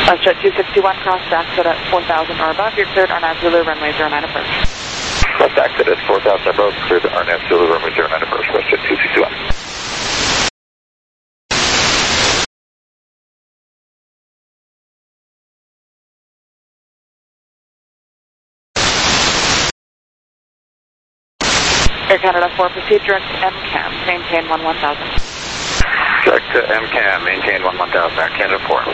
Jet 261, cross exit at 4,000 or above. You're cleared RNAV Zulu runway 09 approach. Left exit at 4,000 above, cleared RNAV Zulu runway 09 approach, WestJet 261. Air Canada 4, proceed direct to MCAM, maintain 11,000. Direct to MCAM, maintain 11,000, Air Canada 4.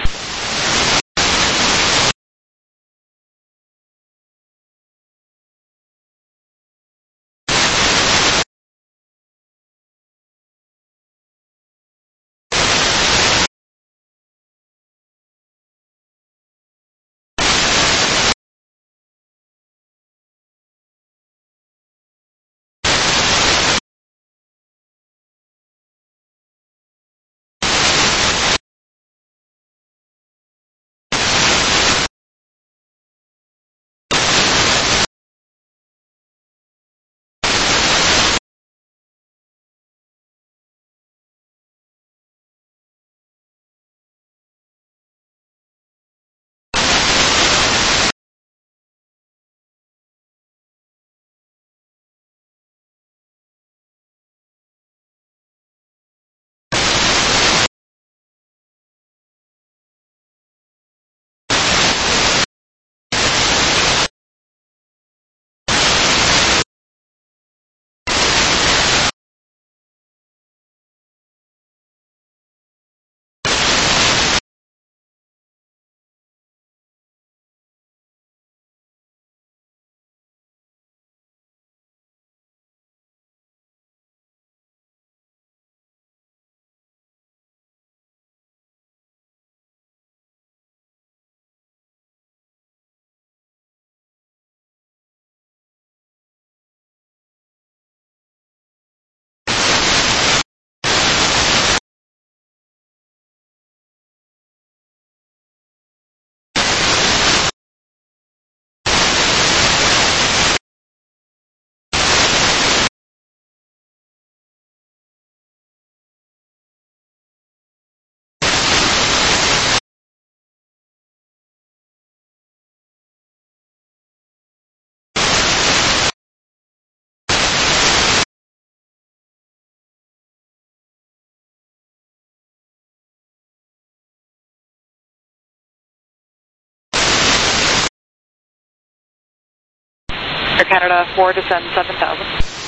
Air Canada 4, descend 7,000.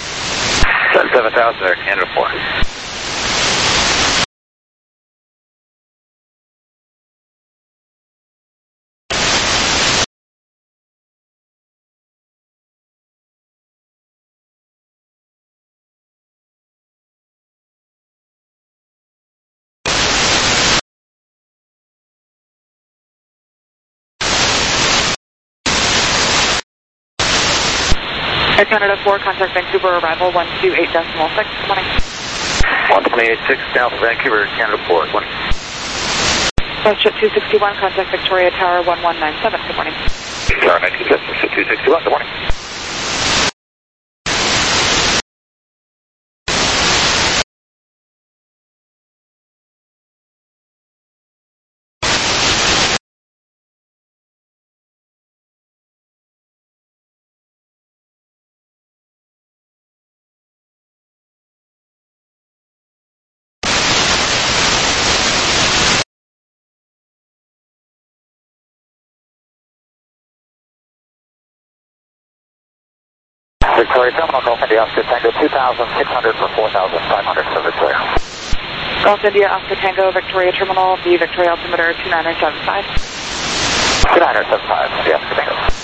Descend 7,000, Air Canada 4. Air Canada 4, contact Vancouver, arrival 128.6. Good morning. 128.6, down to Vancouver, Canada 4. Good morning. WestJet 261, contact Victoria Tower 1197. Good morning. Tower 97, 261, good morning. Victoria Terminal, Golf India, Oscar Tango 2,600 for 4,500 for Victoria. Golf India, Oscar Tango, Victoria Terminal, the Victoria altimeter 2975. 2975, yes, Tango.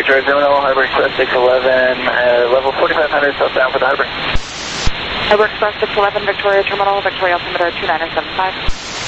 Victoria Terminal, Harbor Express 611, level 4500, southbound for the Harbor. Harbor Express 611, Victoria Terminal, Victoria altimeter 2975.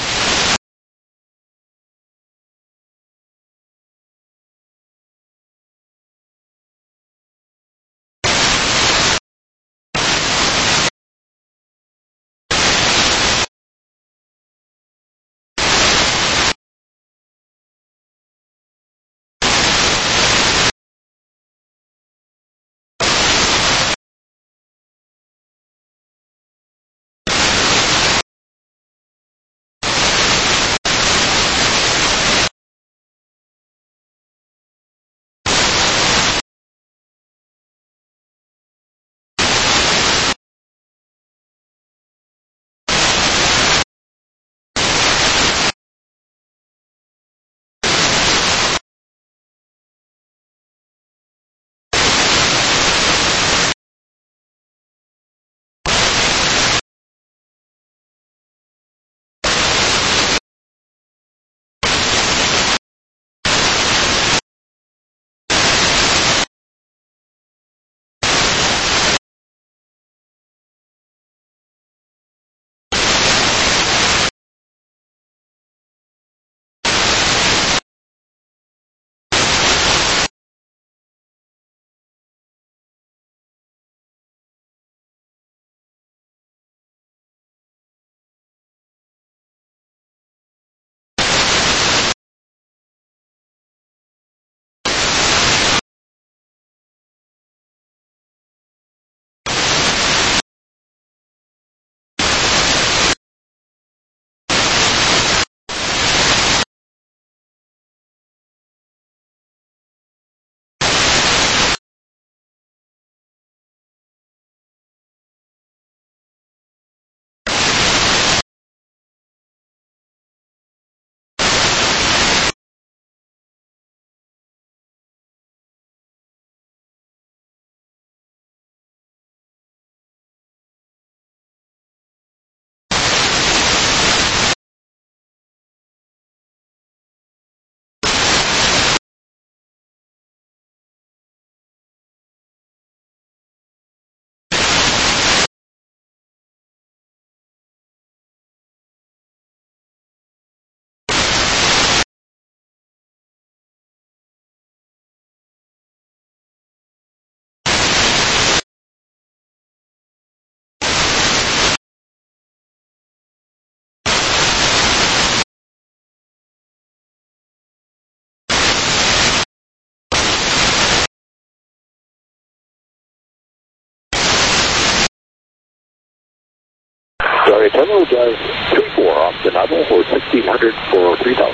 Sorry, Terminal Jazz 34 off the Naval for 1600 for 3000.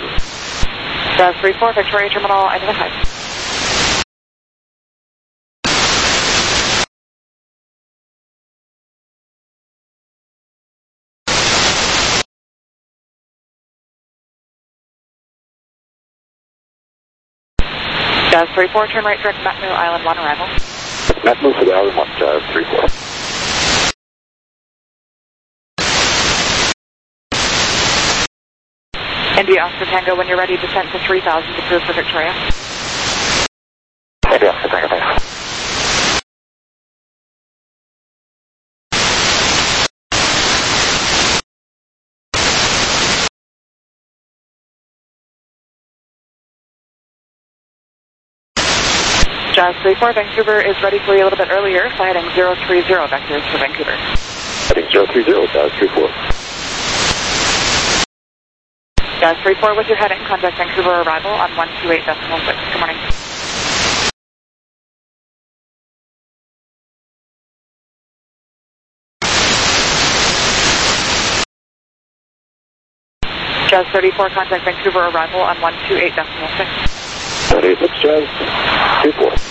Jazz 34, Victoria Terminal, identified. Jazz 34, turn right direct Matmu Island 1 arrival. Matmu for the Island 1, Jazz 34. India Oscar Tango, when you're ready, descent to 3000 to clear for Victoria. India Oscar Tango, thanks. Jazz 34, Vancouver is ready for you a little bit earlier, fly heading 030 vectors for Vancouver. Heading 030, Jazz 34. Jazz 34, with your heading, contact Vancouver arrival on 128.6. Good morning. Jazz 34, contact Vancouver arrival on 128.6. 36, Jazz 34.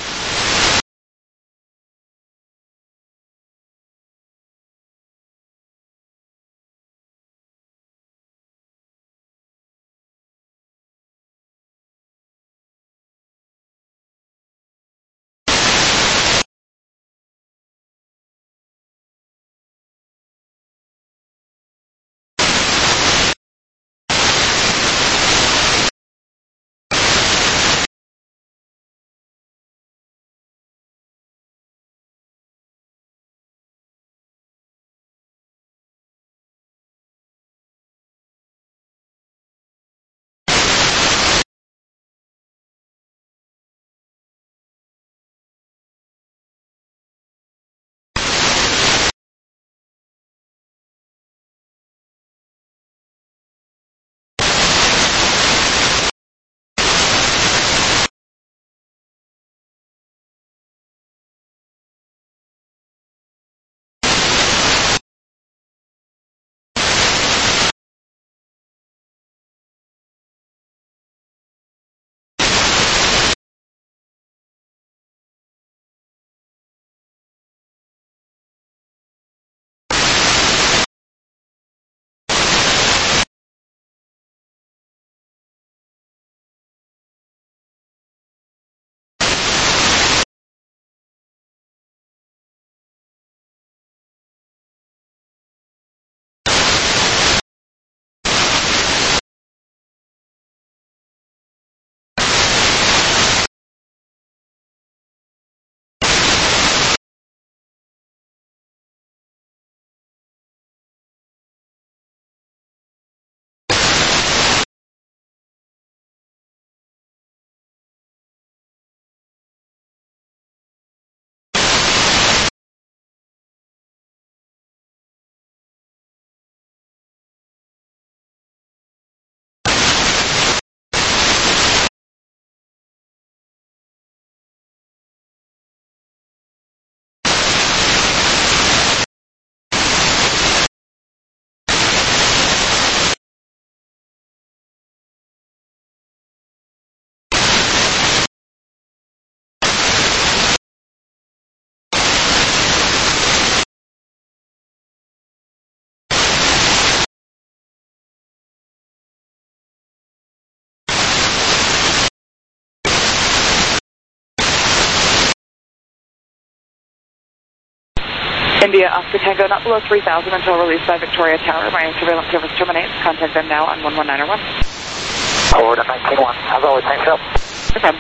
India Oscar Tango, not below 3,000 until released by Victoria Tower. My surveillance service terminates. Contact them now on 11901. Forward at 19-1. As always, thanks, Phil. No problem.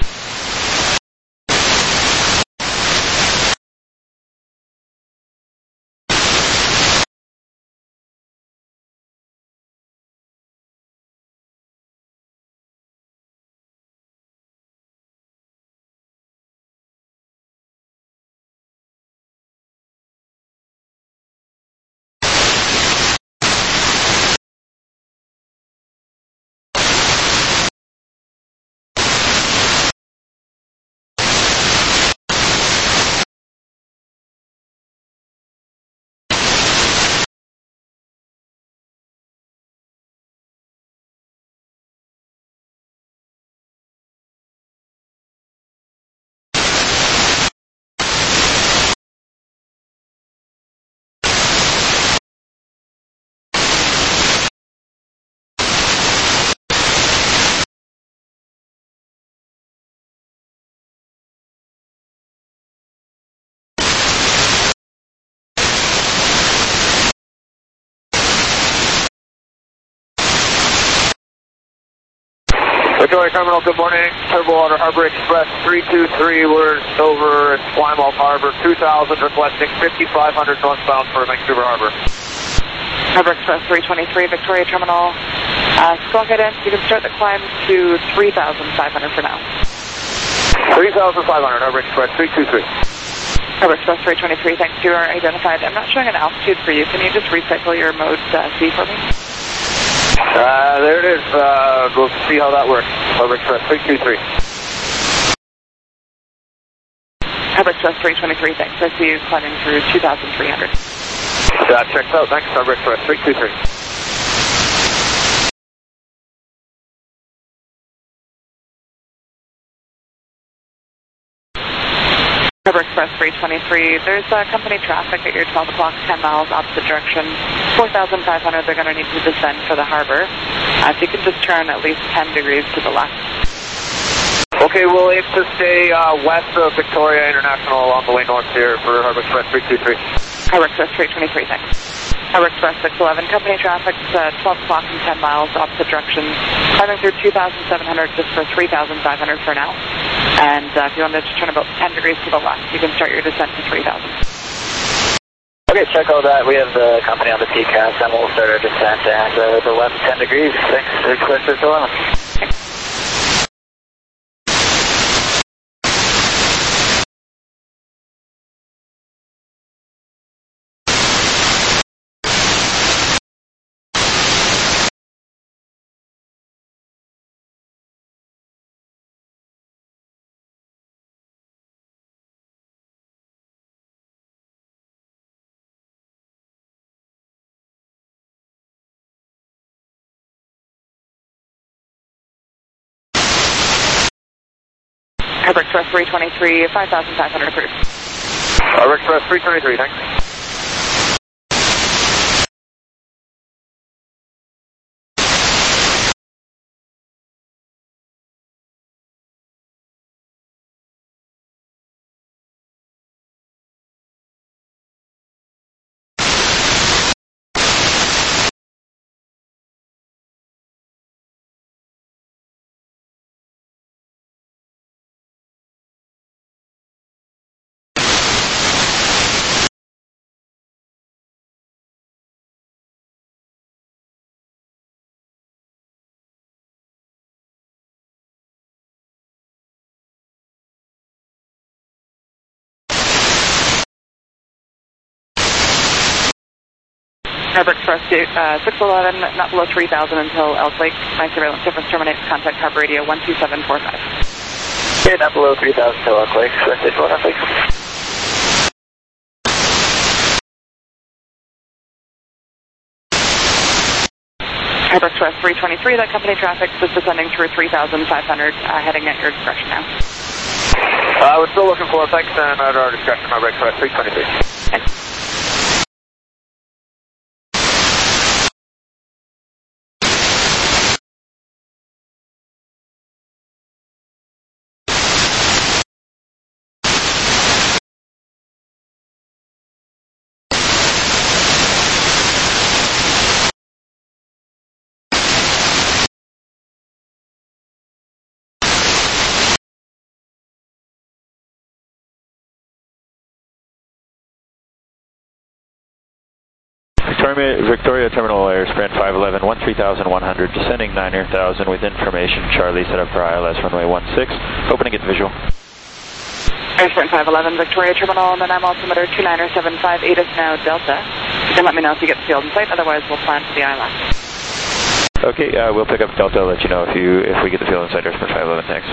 Victoria Terminal, good morning. Turbowater Harbor Express 323, we're over at Plymouth Harbor, 2000, requesting 5500 northbound for Vancouver Harbor. Harbor Express 323, Victoria Terminal. Squawk guidance, you can start the climb to 3,500 for now. 3,500, Harbor Express 323. Harbor Express 323, thanks, you are identified. I'm not showing an altitude for you. Can you just recycle your mode C for me? There it is. We'll see how that works. Harbor Express 323. Harbor Express 323, thanks. I see you climbing through 2,300. That checks out. Thanks, Harbor Express 323. Harbor Express 323, there's company traffic at your 12 o'clock, 10 miles opposite direction. 4,500, they're going to need to descend for the harbor. If you can just turn at least 10 degrees to the left. Okay, we'll aim to stay west of Victoria International along the way north here for Harbor Express 323. Harbor Express 323, thanks. Harbor Express 611, company traffic, 12 o'clock and 10 miles opposite direction. Climbing through 2,700 just for 3,500 for now. And if you wanted to turn about 10 degrees to the left, you can start your descent to 3,000. Okay, check all that. We have the company on the TCAS, and we'll start our descent at the left 10 degrees. Thanks, Express 611. Thanks. Harbor Express 323, 5,500 approved. Harbor Express 323, thanks. Harbor Express 611, not below 3,000 until Elk Lake. My surveillance service terminates. Contact Harbor Radio 12745. Okay, not below 3,000 until Elk Lake. Express 611, please. Harbor Express 323, that company traffic is descending through 3,500, heading at your discretion now. We're still looking for, thanks, and at our discretion, Harbor Express 323. Thanks. Victoria Terminal Air Sprint 511, 13,100, descending 9,000 with information. Charlie set up for ILS runway 16. Hoping to get the visual. Air Sprint 511, Victoria Terminal, and then I'm altimeter 29758 is now Delta. You can let me know if you get the field in sight, otherwise we'll plan for the ILS. Okay, we'll pick up Delta. I'll let you know if we get the field inside Air Sprint 511. Thanks.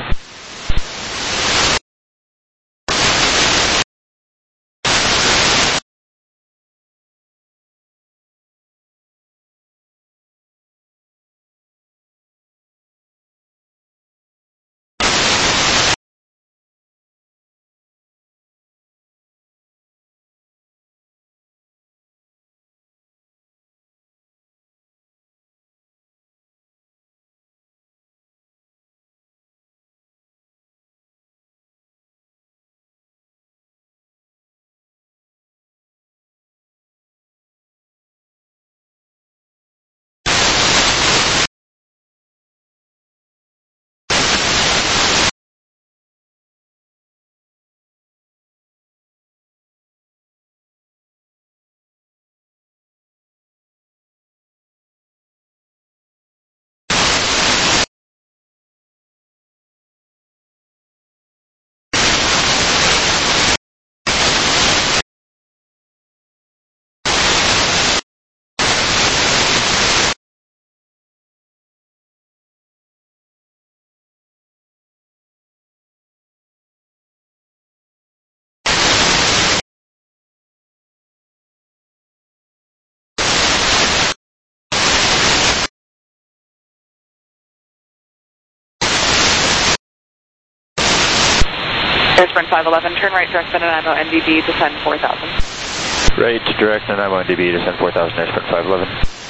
Air Sprint 511, turn right direct Nanaimo NDB, descend 4,000. Right direct Nanaimo NDB, descend 4,000, Air Sprint 511.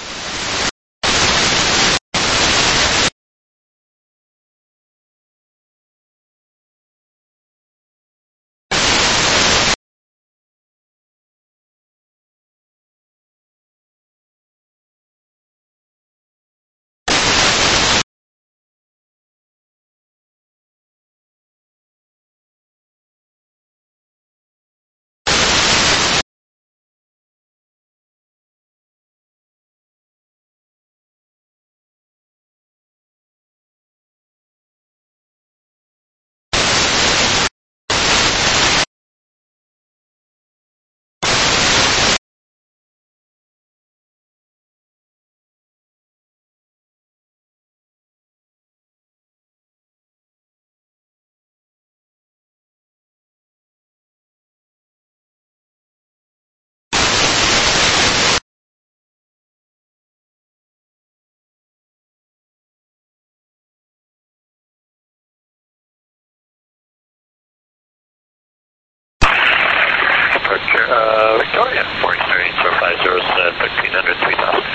Victoria, 43050, set 1300, 3000.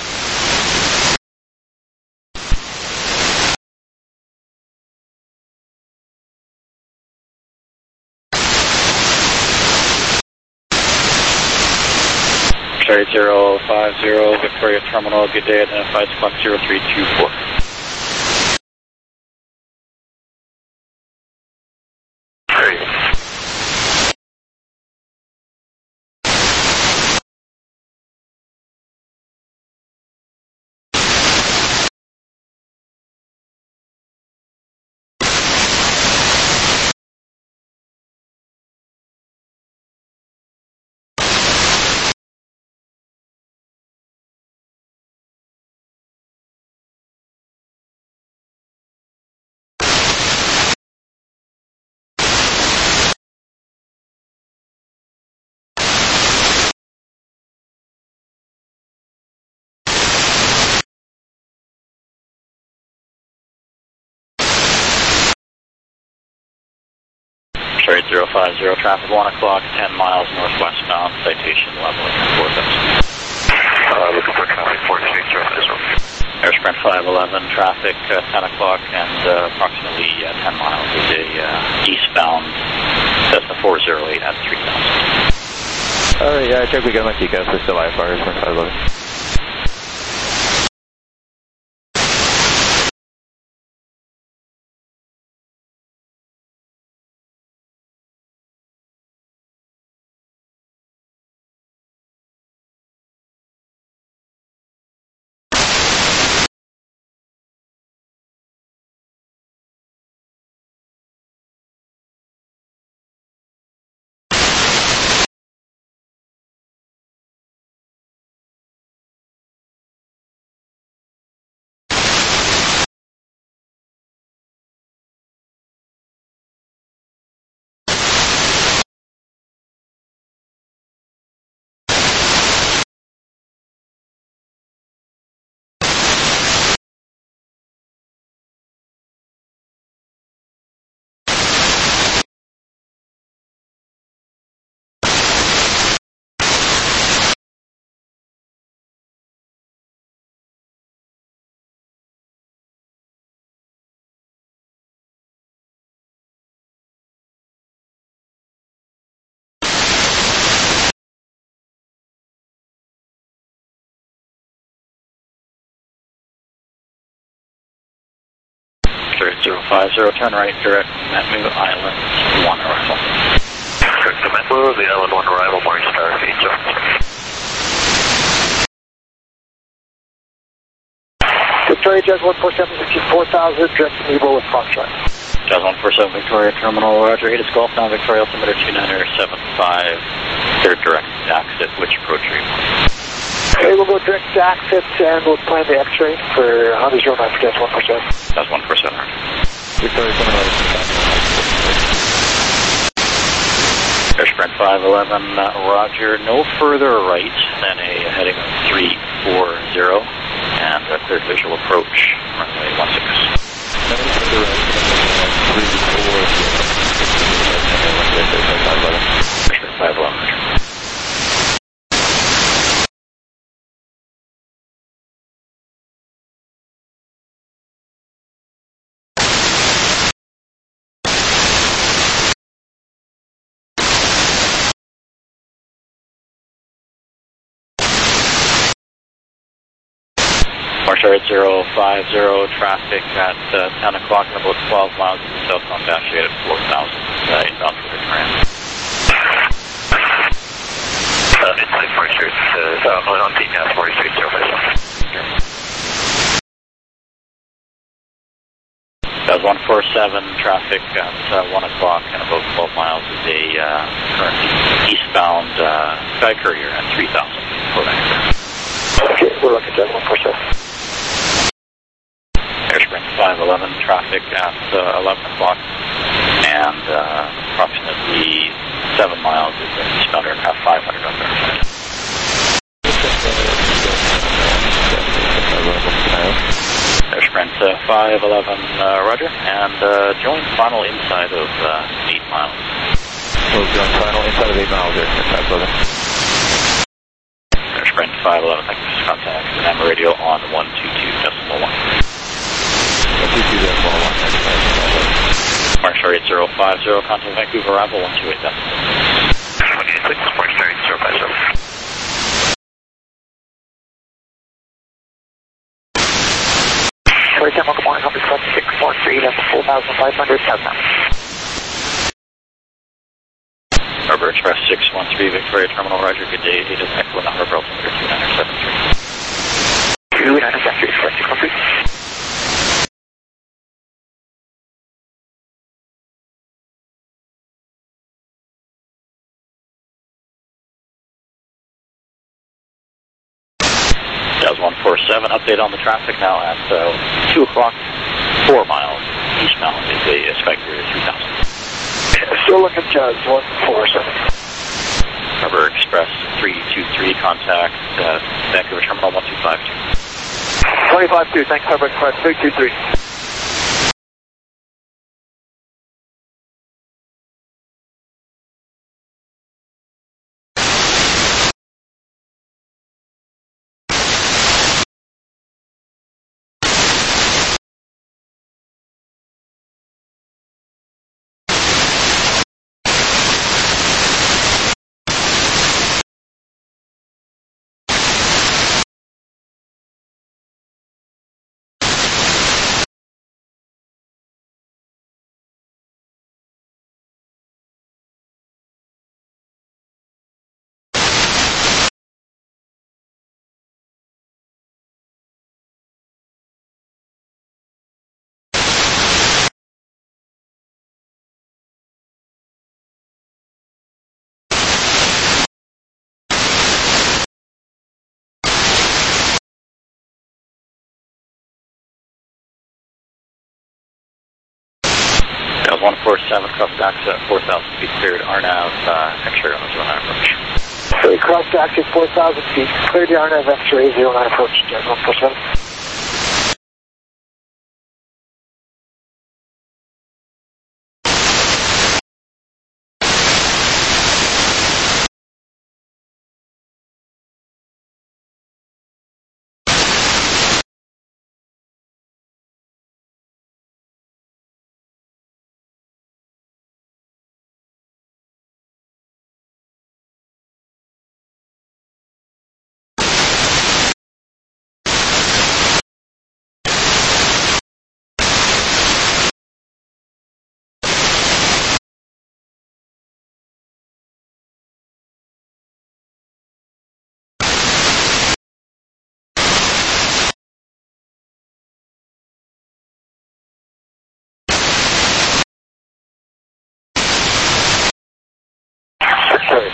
Cherry 050, Victoria Terminal, good day, identified squawk 0324. Cherry 050, traffic 1 o'clock, 10 miles northwestbound, citation level 4,000. Looking for traffic 43050. Air Sprint 511, traffic 10 o'clock and approximately 10 miles a day eastbound, Cessna 408 at 3,000. Alright, yeah, check we got my TCAS, we're still IFR, Air Sprint 511. Victoria 050, turn right, direct, Matmu Island 1 arrival. Correct, the Matmu, the Island 1 arrival, Morning Star, Angel. Victoria Jazz 147, 4000, direct to Nebo with Foxtrot. Jazz 147, Victoria Terminal, Roger, 8 is Golf, now Victoria altimeter 2975, third direct exit, which approach are you on? Okay, we'll go direct to exit and we'll plan the X-ray for Honda 09 for Jazz 147. Jazz 147. Victoria Terminal. Air Sprint 511, Roger, no further right than a heading of 340 and a cleared visual approach, runway 16. No further right than 340. Air Sprint 511. Marshall 050, traffic at 10 o'clock and about 12 miles southbound dash 8 at 4,000, inbound for Victoria. Inside Marshall, on PPAS 46, 050. Jazz 147, traffic at 1 o'clock and about 12 miles is a currently eastbound Sky Courier at 3,000 for Vancouver. Okay, we're looking at Jazz 147. Air Sprint 511, traffic at 11 o'clock and approximately 7 miles is an eastbound aircraft 500 on there. Air Sprint 511, Roger, and join final inside of 8 miles. We'll join final inside of 8 miles there, 511. Air Sprint 511, thank you for contact. And radio on 122.1. Marshall 8050, contact Vancouver arrival 128. 186, Marshall 8050. Victoria Terminal, good morning, Humber 643, that's 4,500 southbound. Harbor Express 613, Victoria Terminal, Roger, good day, 8 is Echo, Harbor altimeter 2973. 2973, 613. Jazz 147, update on the traffic now at 2 o'clock, 4 miles eastbound is a Sky Courier 3000. Still looking at Jazz 147. Harbor Express 323, contact Vancouver Terminal 1252. 252, thanks Harbor Express 323. Jazz 147, cross access 4,000 feet cleared, RNAV, X-ray on the 09 approach. So we crossed active 4,000 feet, cleared the RNAV X-ray 09 approach, Jazz 147.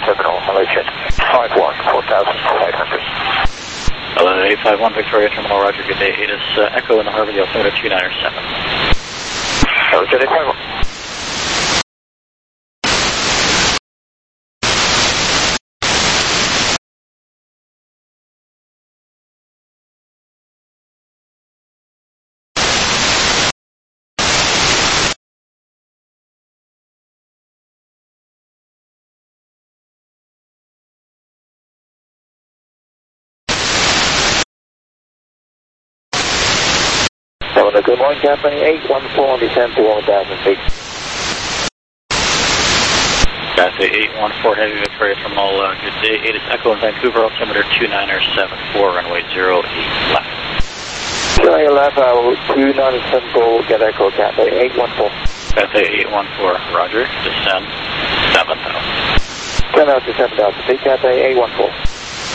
terminal, Malaysia 51, 4,500. 11851 Victoria Terminal, Roger, good day. ATIS Echo in the harbor, the altimeter 2907. Roger, 51. Good morning, Captain 814, descend to 1,000 feet. Cathay 814 Heavy Victoria Terminal, good day. ATIS Echo in Vancouver, altimeter 2974, runway 08 left. Runway left, 2974, get Echo, Cathay 814. Cathay 814, Roger, descend 7,000. 10 out to 7,000 feet, Cathay 814.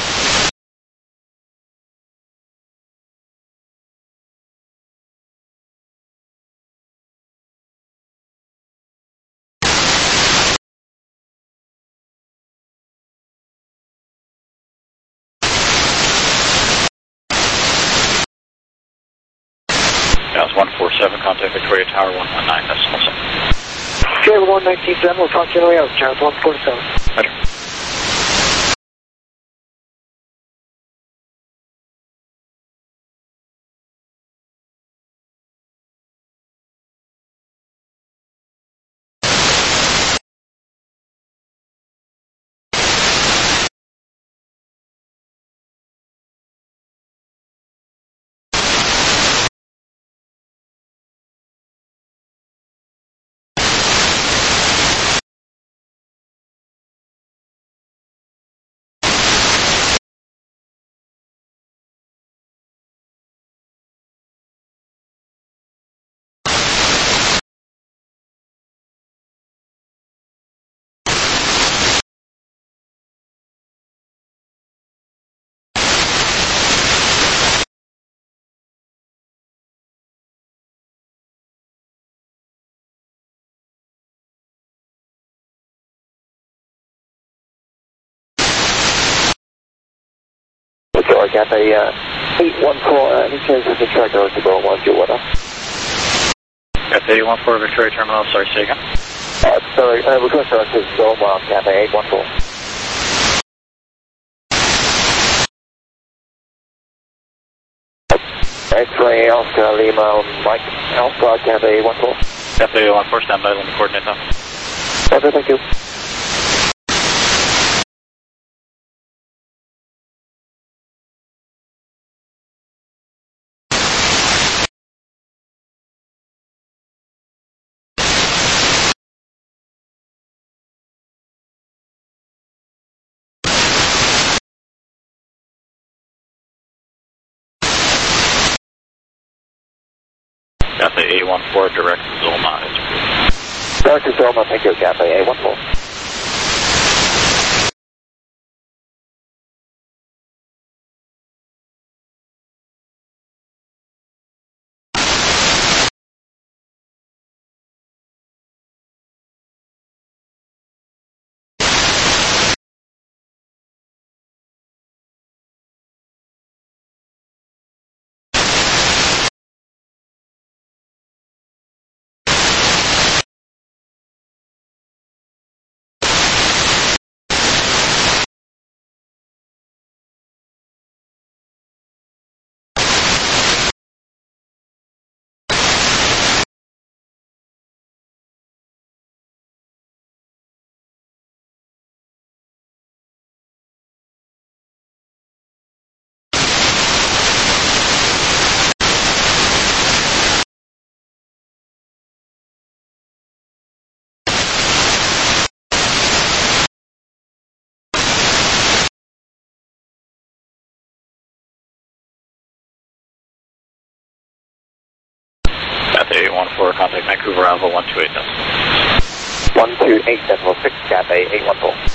House 147, contact Victoria Tower 119.7. Okay, 119.7, we'll talk to you on the way out, Charles 147. Roger. Victoria, Cathay 814, any chance we can track over to go 1 weather? Cathay 814 Victoria Terminal, sorry, say again. Sorry, request for us to go Cathay 814. X-ray Alpha Lima, Mike Alpha, Cathay 814. Cathay 814, stand by, let me coordinate now. Okay, thank you. Cathay 814, direct Zolma is approved. Dr. Zolma, thank you, Cathay 814. Cathay 814, contact Vancouver Alpha 128.6. 128.6, Cathay 814.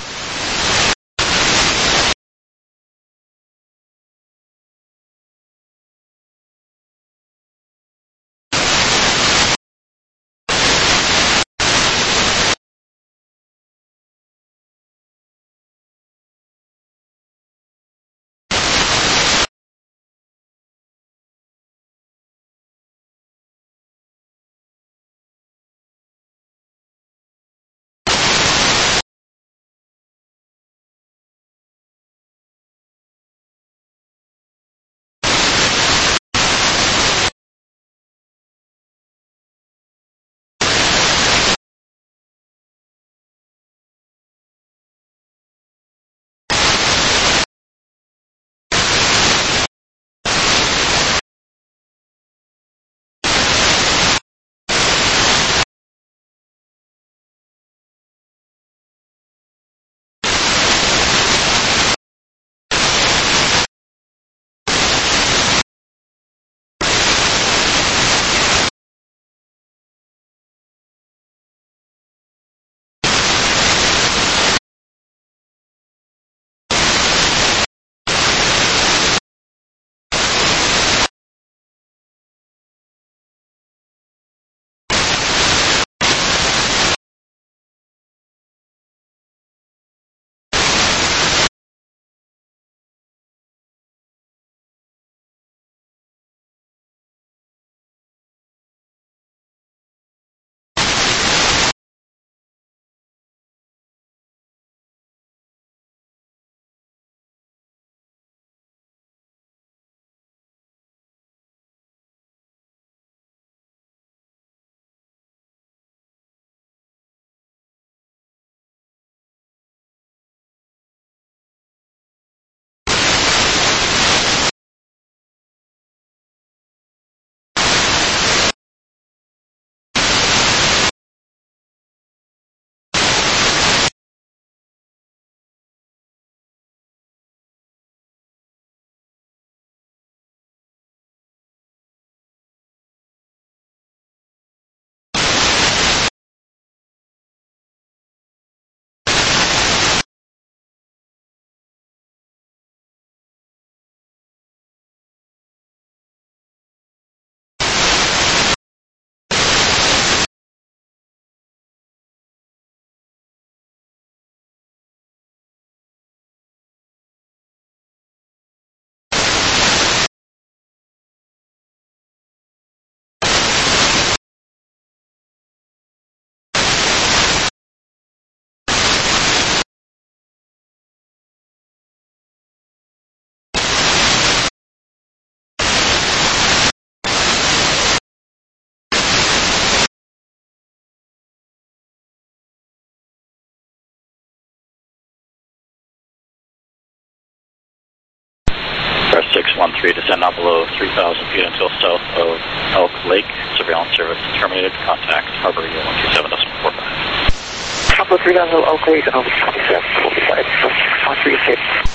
3, descend now below 3,000 feet until south of Elk Lake. Surveillance service terminated. Contact Harbor Radio 127.45. Papa 3000 Oak Lake, over 27.45. 136.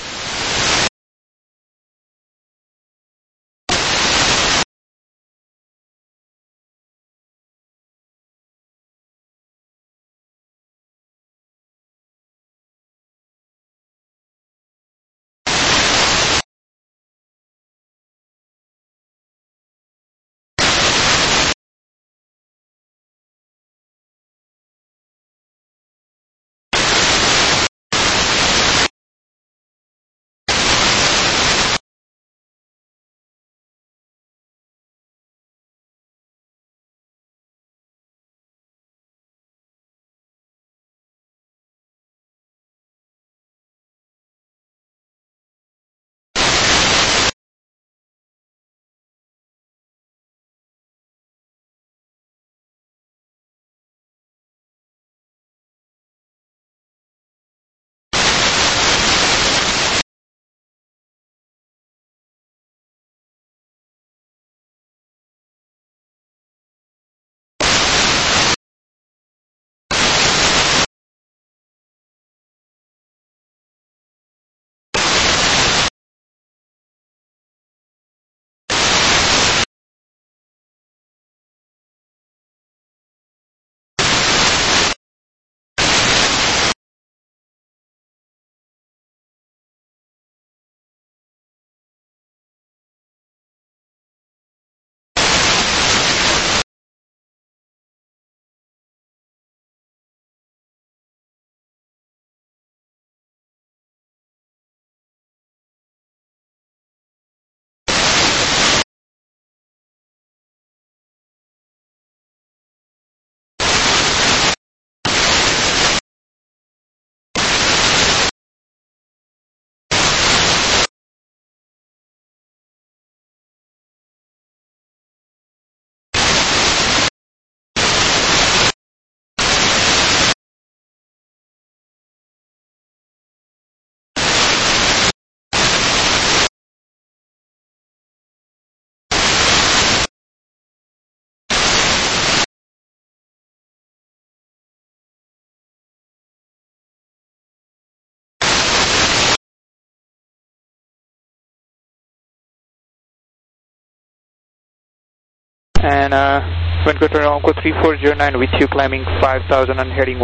And Vancouver Onco 3409 with you climbing 5000 and heading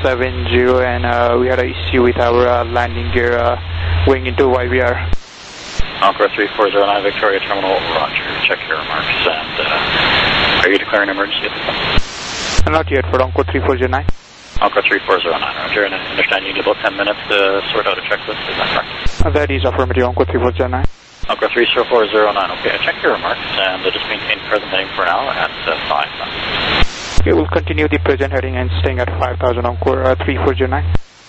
170, and we had an issue with our landing gear going into YVR. Encore 3409 Victoria Terminal, roger. Check your remarks. And are you declaring emergency at this time? Not yet for Encore 3409. Encore 3409, roger. And I understand you need about 10 minutes to sort out a checklist, is that correct? That is affirmative, Encore 3409. Encore 30409, okay. Check your remarks and just maintain present heading for now at 5,000. Okay, we'll continue the present heading and staying at 5000 Encore 3409.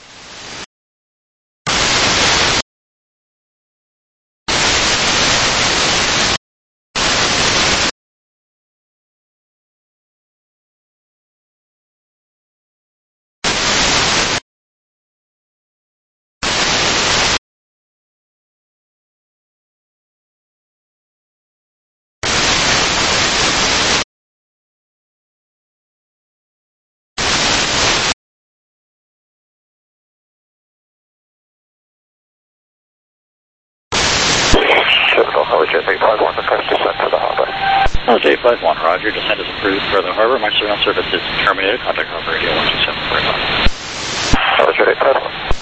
J51, request descent for the harbor. J51, roger. Descent is approved for the harbor. My surveillance service is terminated. Contact Harbor Radio 127.45. Roger, J51.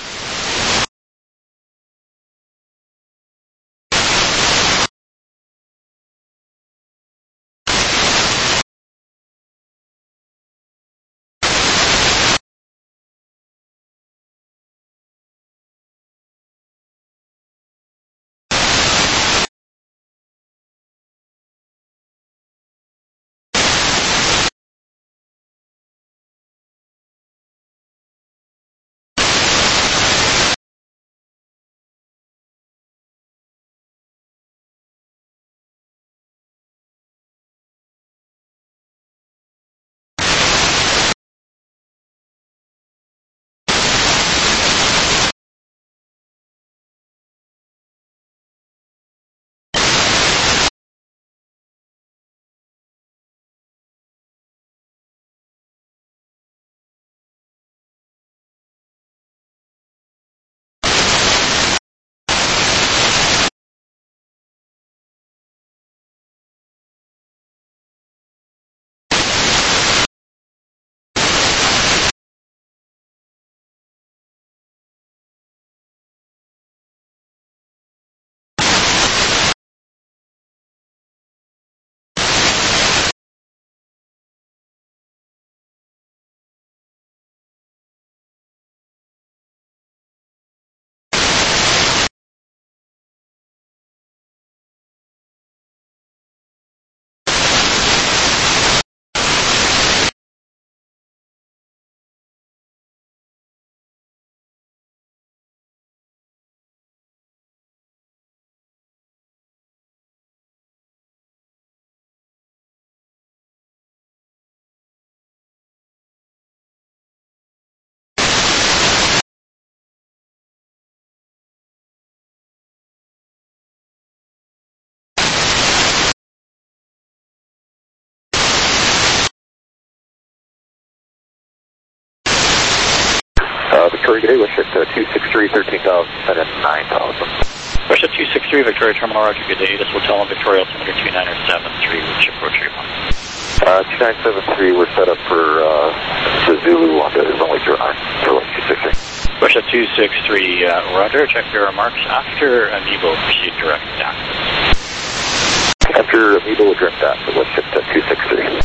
Victoria, good day, wish at 263, 13,000, set at 9,000. Wish at 263, Victoria Terminal, Roger, good day. This Hotel in Victoria, altimeter 2973, with ship approach rate 2973, we're set up for the Zulu on the runway 09 for 263. Wish at 263, Roger, check your remarks. After Amiibo, proceed direct access. After Amiibo, direct access, wish at 263.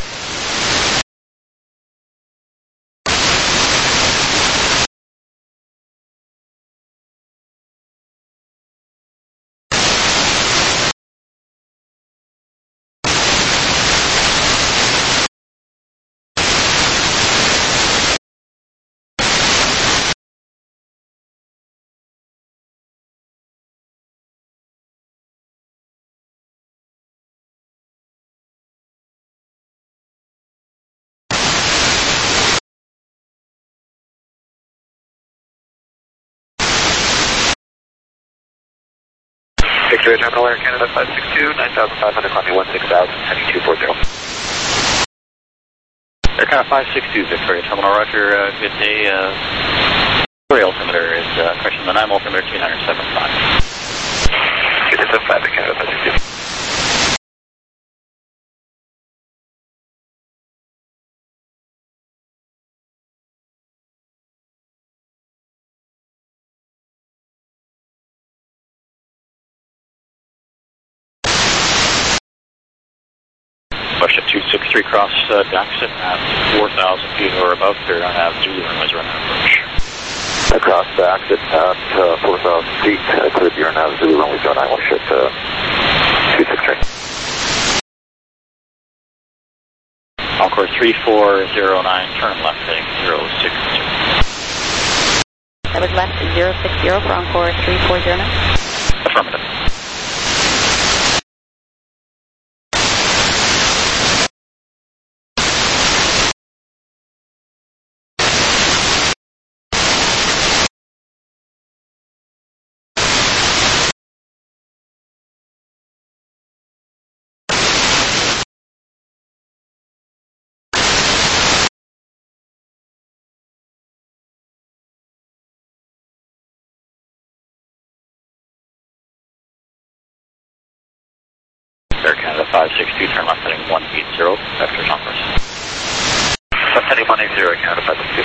Victoria Terminal, Air Canada 562, 9,500, climbing 16,000, heading 240. Air Canada 562, Victoria Terminal, Roger, good day. Victoria altimeter is correction, the 9 altimeter 2975. Good day, 5, Air Canada 562. Push at 263, cross Daxit at 4,000 feet or above, clear on Ave Zulu, runways run approach. Across Daxit at 4,000 feet, clear Bureau Nav Zulu, runway 09, wish at 263. Encore 3409, turn left heading 060. That was left 060 for Encore 3409. Affirmative. Air Canada 562, turn left heading 180, after conference. Left heading 180, Air Canada 562.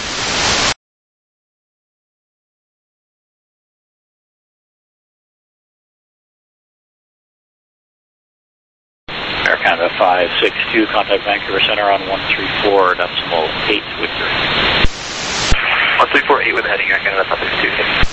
Air Canada 562, contact Vancouver Center on 134.8 with your 1348 with heading, Air Canada 562.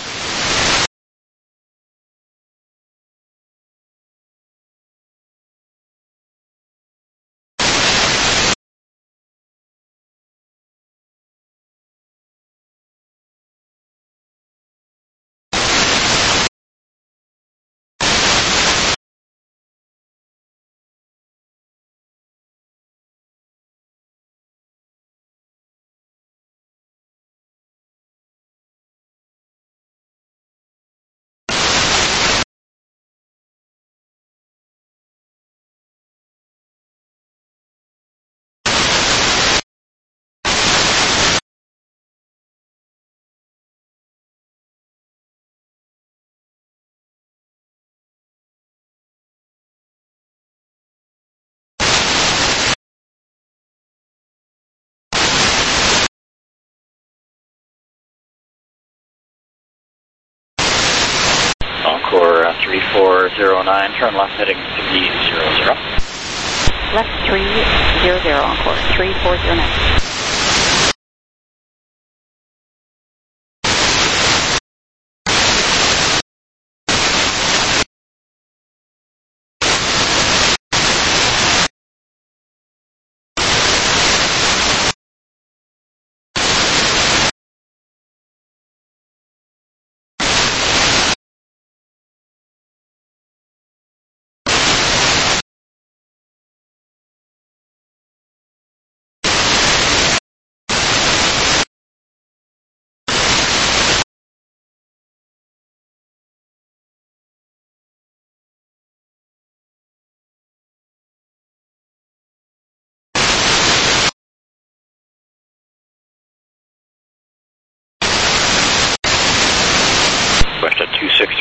Encore 3409, turn left heading 300. Left 300, Encore 3409.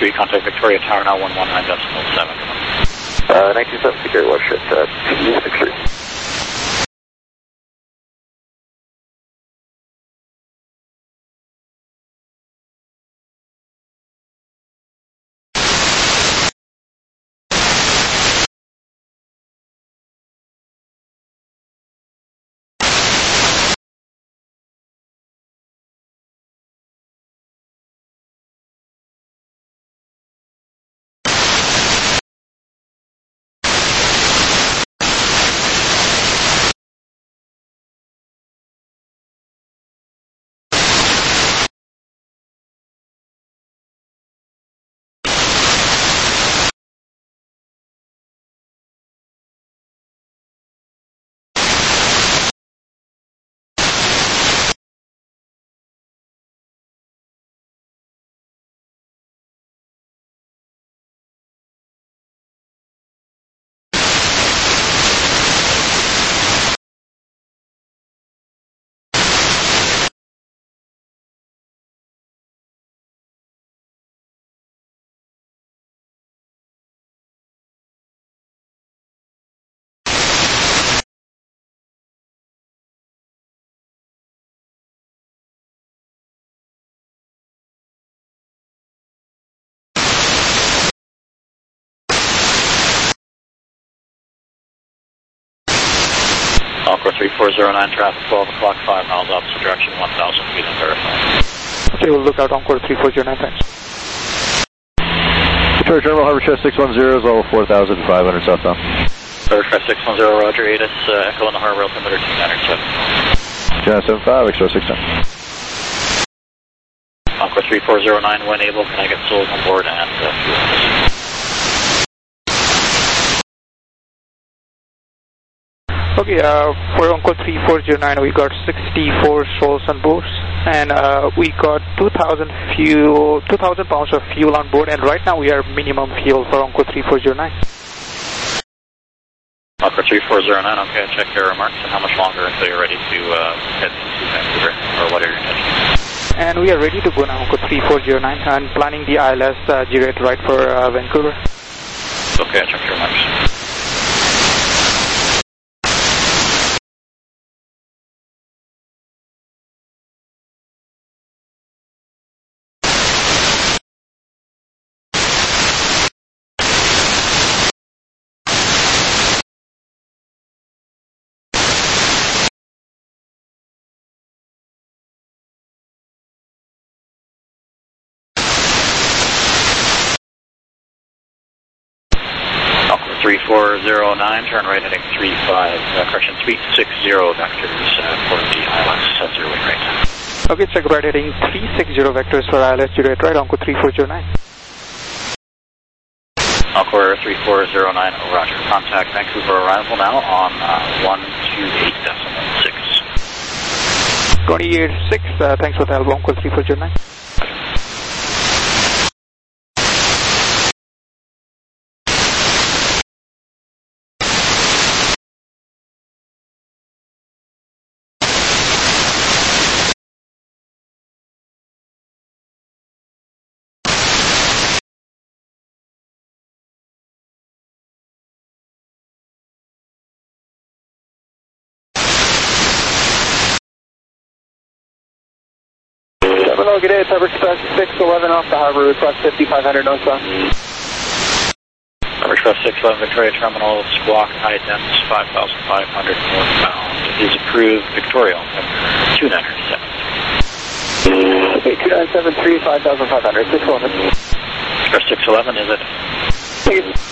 3, contact Victoria Tower now 119.7. 1970 Gary Webster at 63. Encore 3409, traffic 12 o'clock, 5 miles opposite direction, 1,000 feet and verify. Okay, we'll look out Encore 3409, thanks. Victoria Terminal, Harbor Express 610 is all 4,500 southbound. Harbor Express 610, roger, ATIS, Echo in the harbor, altimeter 2907. Channel 75, Express 610. Encore 3409, when able, can I get souls on board and fuel? Okay, for Encore 3409, we got 64 souls on board, and we got 2,000 pounds of fuel on board, and right now we are minimum fuel for Encore 3409. Encore 3409, okay, check your remarks, and how much longer until you're ready to head to Vancouver, or what are your intentions? And we are ready to go now, Encore 3409, and planning the ILS G-rate right for Vancouver. Okay, check your remarks. Alpha 3409, turn right heading 360 vectors for the ILS 0 wind rate. Okay, check right heading 360 vectors for ILS G-rate right, Encore 3409. Encore 3409, roger. Contact Vancouver arrival now on 128.6. 28.6, thanks for the help, Encore 3409. Terminal, good day, it's Harbor Express 611 off the harbor, request 5500 northbound. Harbor Express 611 Victoria Terminal, squawk high dense 5,500 northbound. Is approved, Victoria, 2973. Okay, 2973, 5,500, 611. Express 611, is it? Thank you.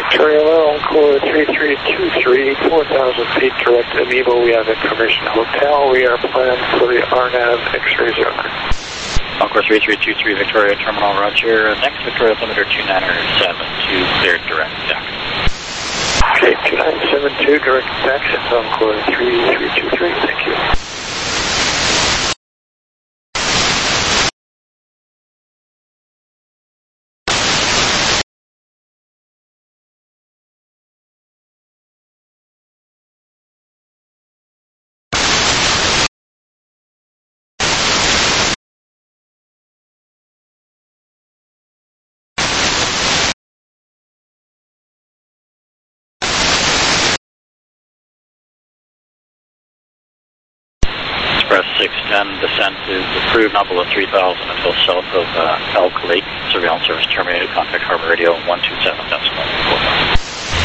Victoria Low, Encore 3323, 4,000 feet direct to Nebo. We have Information Hotel. We are planned for the RNAV X-ray 09. Encore 3323, Victoria Terminal, roger. Next, Victoria Altimeter 2972, cleared direct deck. Okay, 2972, direct deck, Encore 3323, thank you. Express 610, descent is approved, not below 3,000 until south of Elk Lake. Surveillance service terminated. Contact Harbor Radio 127.45.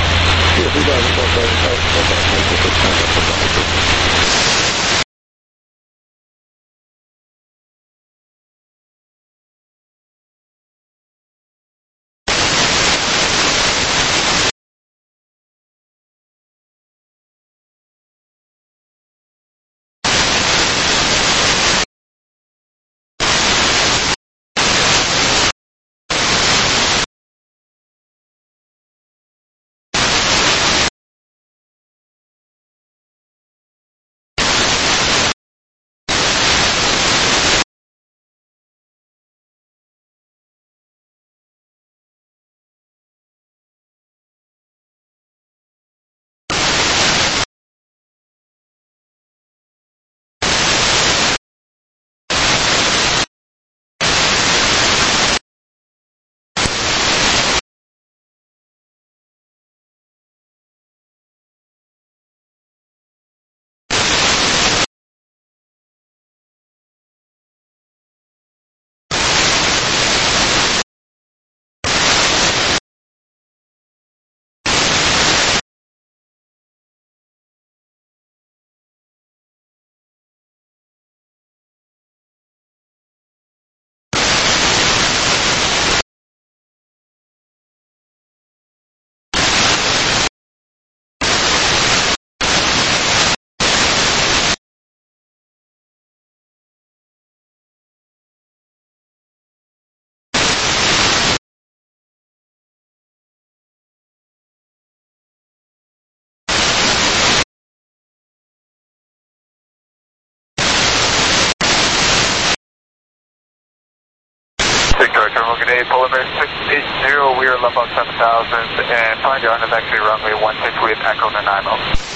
Victoria Terminal, good day. Polymer 680, we are level 7000, and find your RNAV X-ray runway 16 with Echo Nanaimo.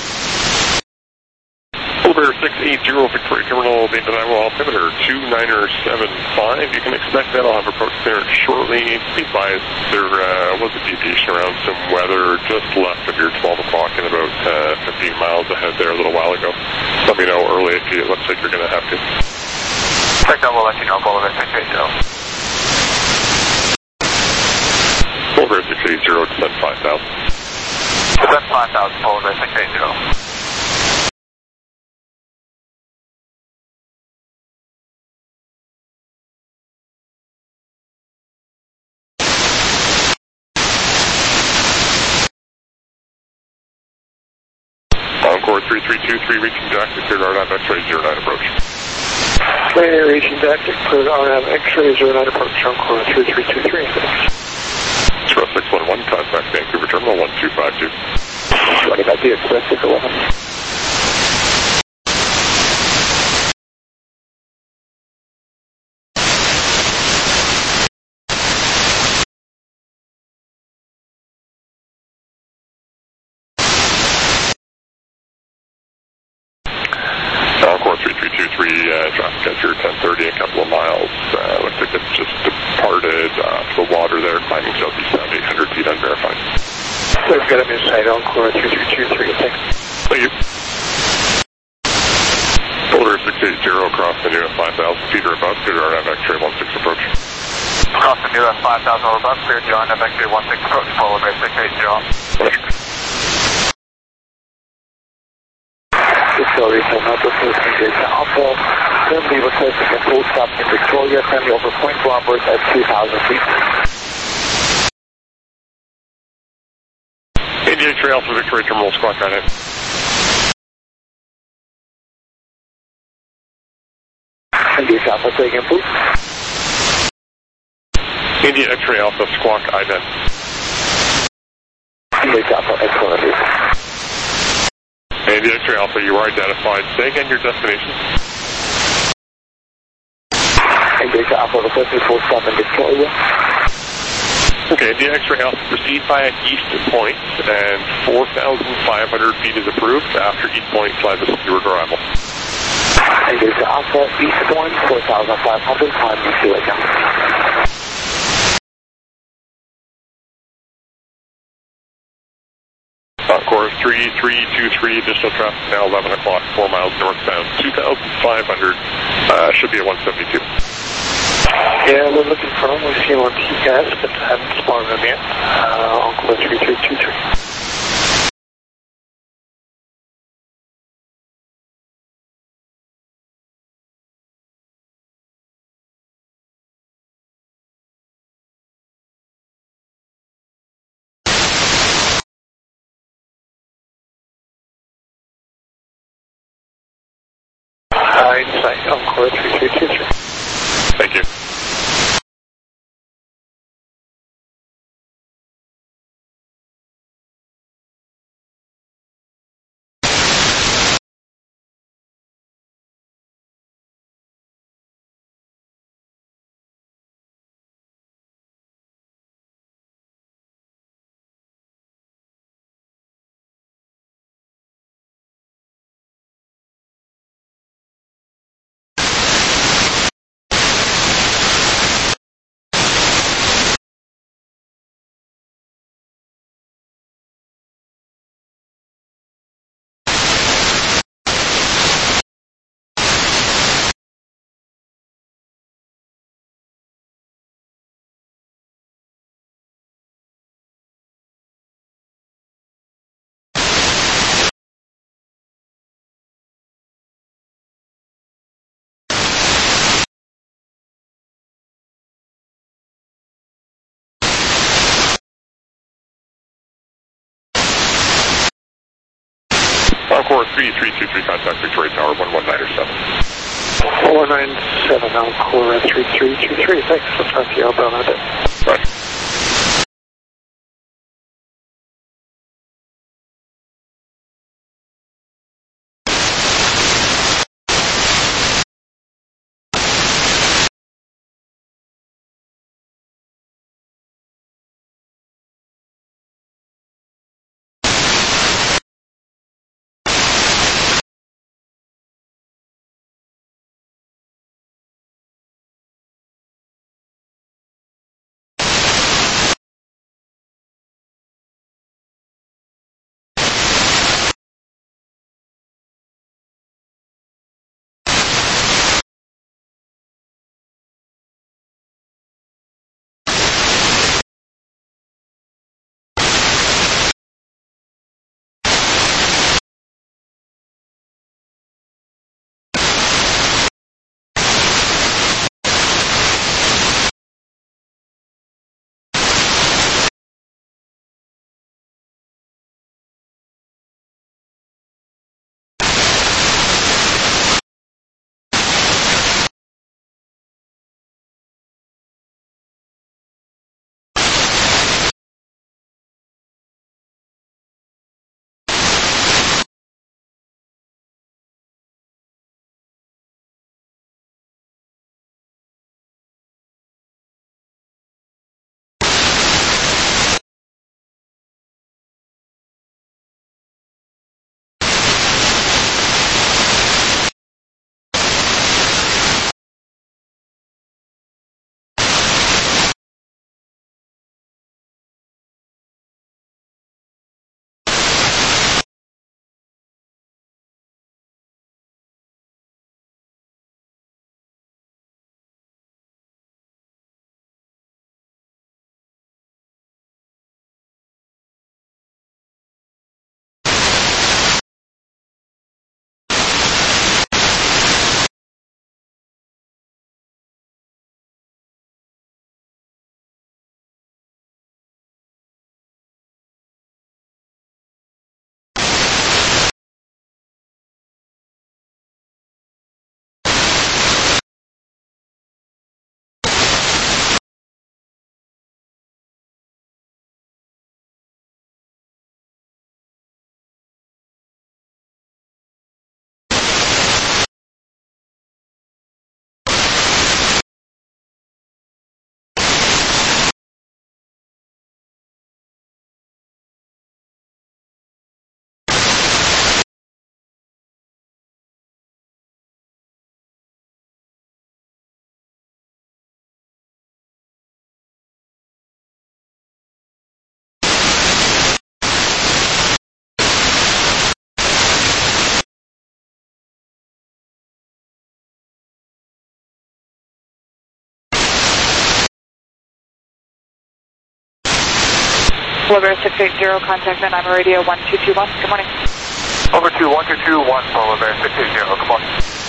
Polymer 680, Victoria Terminal, main Nanaimo, altimeter 2975. You can expect that I'll have approach clearance shortly. Be advised, there was a deviation around some weather just left of your 12 o'clock and about 15 miles ahead there a little while ago. Let me know early if it looks like you're going to have to. Check that, we'll let you know, Polymer 680. Polymer 680, descend 5,000. Descend 5,000, Polymer 680. Encore 3323, reaching Jack, cleared RNAV X-ray 09 approach. Clear, reaching Jack, cleared RNAV X-ray 09 approach, Encore 3323, thanks. Express 611, contact Vancouver Terminal 1252. What about the Express 611? Encore 3323, traffic at your 1030, a couple of miles. Looks like it's just departed the water there, climbing southeast sound 800 feet unverified. So we've got a insight, Encore 3323, thanks. Thank you. Polar 680 across the new at 5,000 feet or above, cleared RNAV X-ray 16 approach. Across the new at 5,000 or above, cleared RNAV X-ray 16 approach, Polymer 680. Victoria Terminal, Alpha, currently requesting a full stop in Victoria, currently over Point Robert at 2,000 feet. X-ray Alpha Victory Terminal Squawk 98. India Alpha, say again, please. India X-ray Alpha Squawk IDEN. India Alpha, excellent. India X-ray Alpha, you are identified. Say again your destination. India Alpha, the 54 in Victoria. Okay, India X-ray Alpha, proceed via East Point, and 4,500 feet is approved. After East Point, fly the steward arrival. India Alpha, East Point, 4,500, time you see it now. Course 3323, additional traffic now 11 o'clock, 4 miles northbound, 2,500, should be at 172. Yeah, we're looking for only fuel and TCAS, but haven't spawned them yet. Encore 3323. Insight, Encore 3323. Thank you. Encore 3323, contact Victoria Tower 1197. 497, Encore 3323, thanks. Let's talk to you about that. Right. Polar Bear 680, contact and I'm radio 1221. Good morning. Over to 1221, Polar Bear 680. Good morning.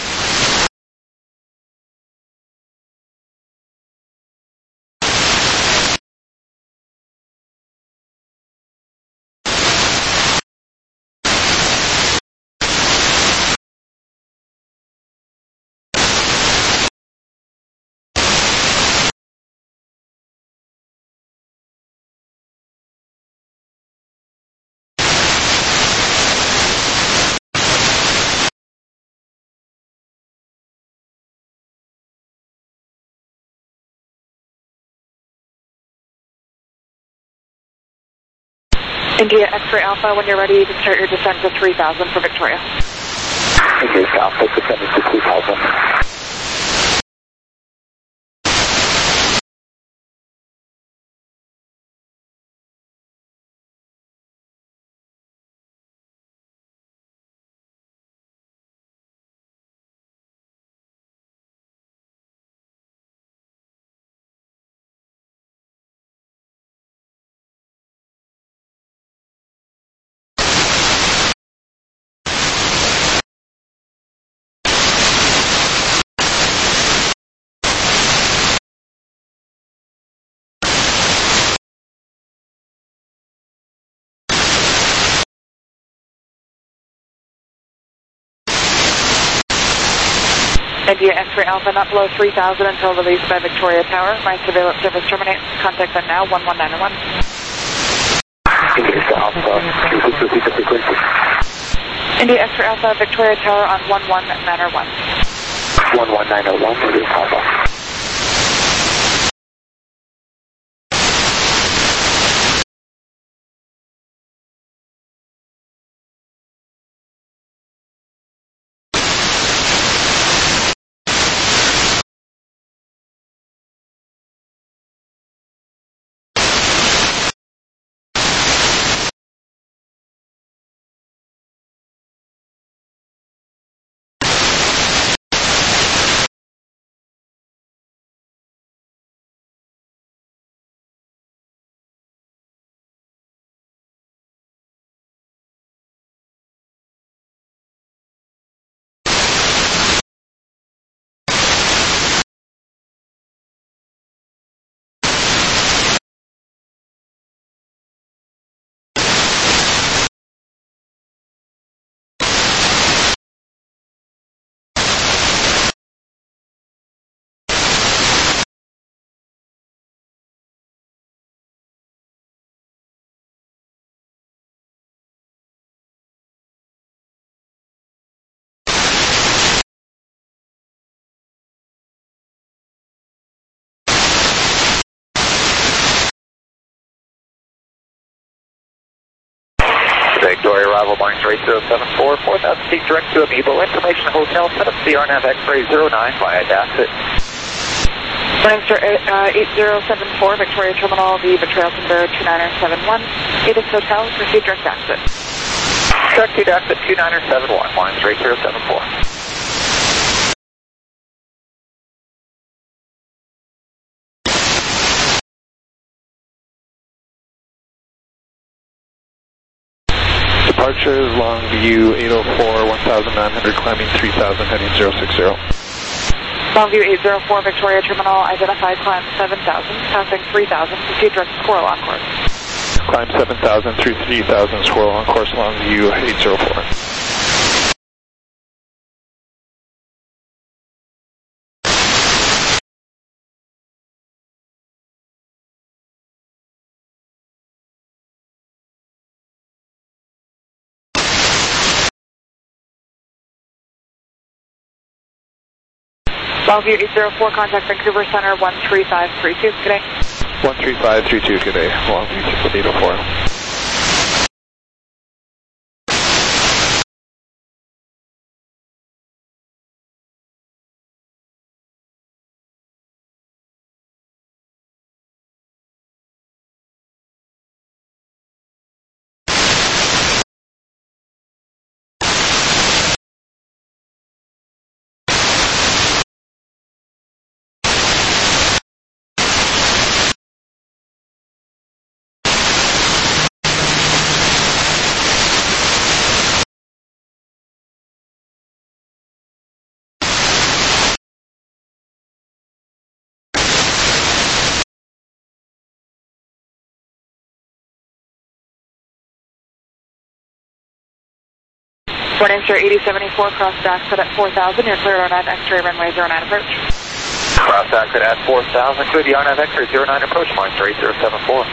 India X-Ray Alpha, when you're ready, you can start your descent to 3000 for Victoria. India Alpha, descending to 3000. India X-Ray Alpha, not below 3000 until released by Victoria Tower. My surveillance service terminates. Contact them now, 11901. India Alpha, please repeat the frequency. India X-Ray Alpha, Victoria Tower on 11901. 11901, India Alpha. Victoria arrival, Barnes Rate 074, 4000 feet direct to Amiibo Information Hotel, set up the RNAV X-Ray 09 via DAXIT. Lancaster 8074, Victoria Terminal, the Betrayal Conveyor 29071. Avis Hotel, proceed direct exit. Direct to DAXIT 29071, Barnes Rate 074. Departure Longview 804, 1900, climbing 3000, heading 060. Longview 804, Victoria Terminal, identified climb 7000, passing 3000, proceed direct to Squirrel on course. Climb 7000 through 3000, Squirrel on course, Longview 804. Longview 804, contact Vancouver Center 13532, good day. 13532, good day, Longview 804. Morning, sir, 8074, cross exit at 4000. You're cleared RNAV X-ray runway 09 approach. Cross exit at 4000. Clear the RNAV X-ray 09 approach. Morning, sir, 8074.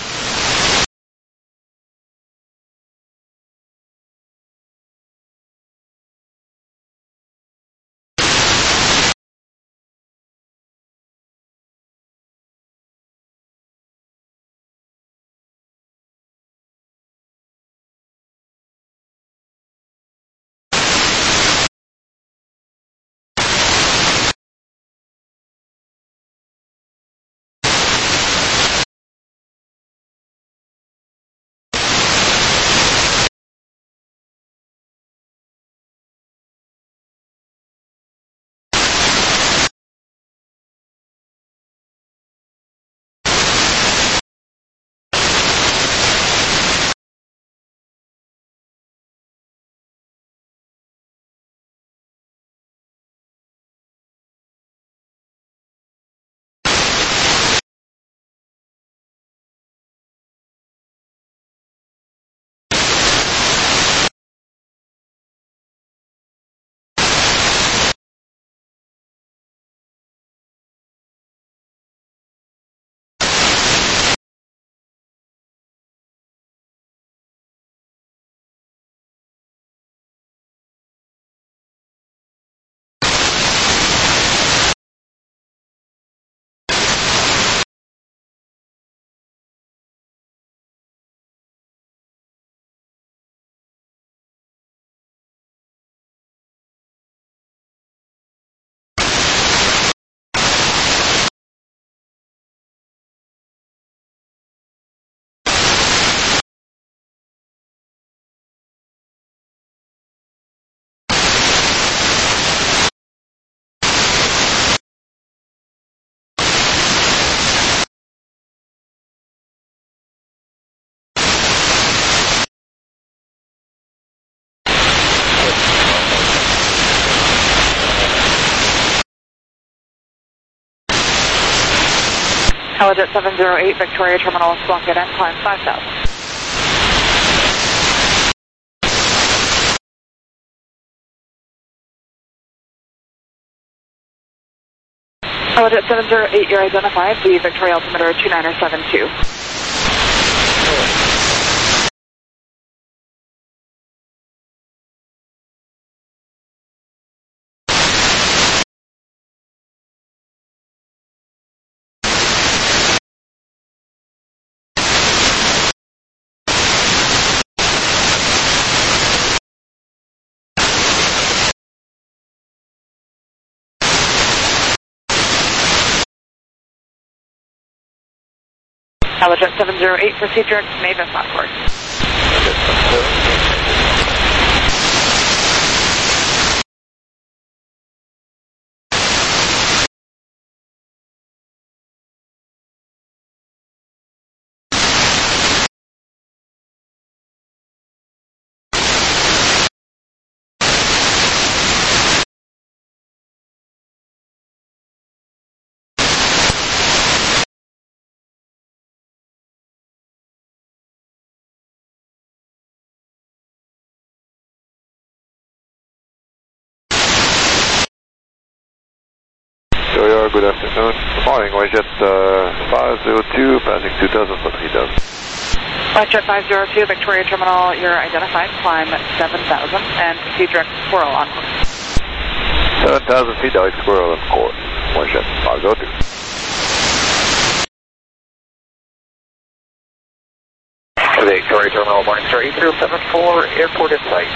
Helijet 708, Victoria Terminal, squawk at end, climb 5000. Helijet 708, you're identified, the Victoria altimeter 2972. Helijet 708, proceed direct to Mavis Northward. Good afternoon. Good morning. WestJet 502, passing 2000 for 3000. WestJet 502, Victoria Terminal, you're identified, climb 7000 and proceed direct to Squirrel on course. 7,000 feet, direct Squirrel on course. WestJet 502. Victoria Terminal, morning, sir, 8074, airport in sight.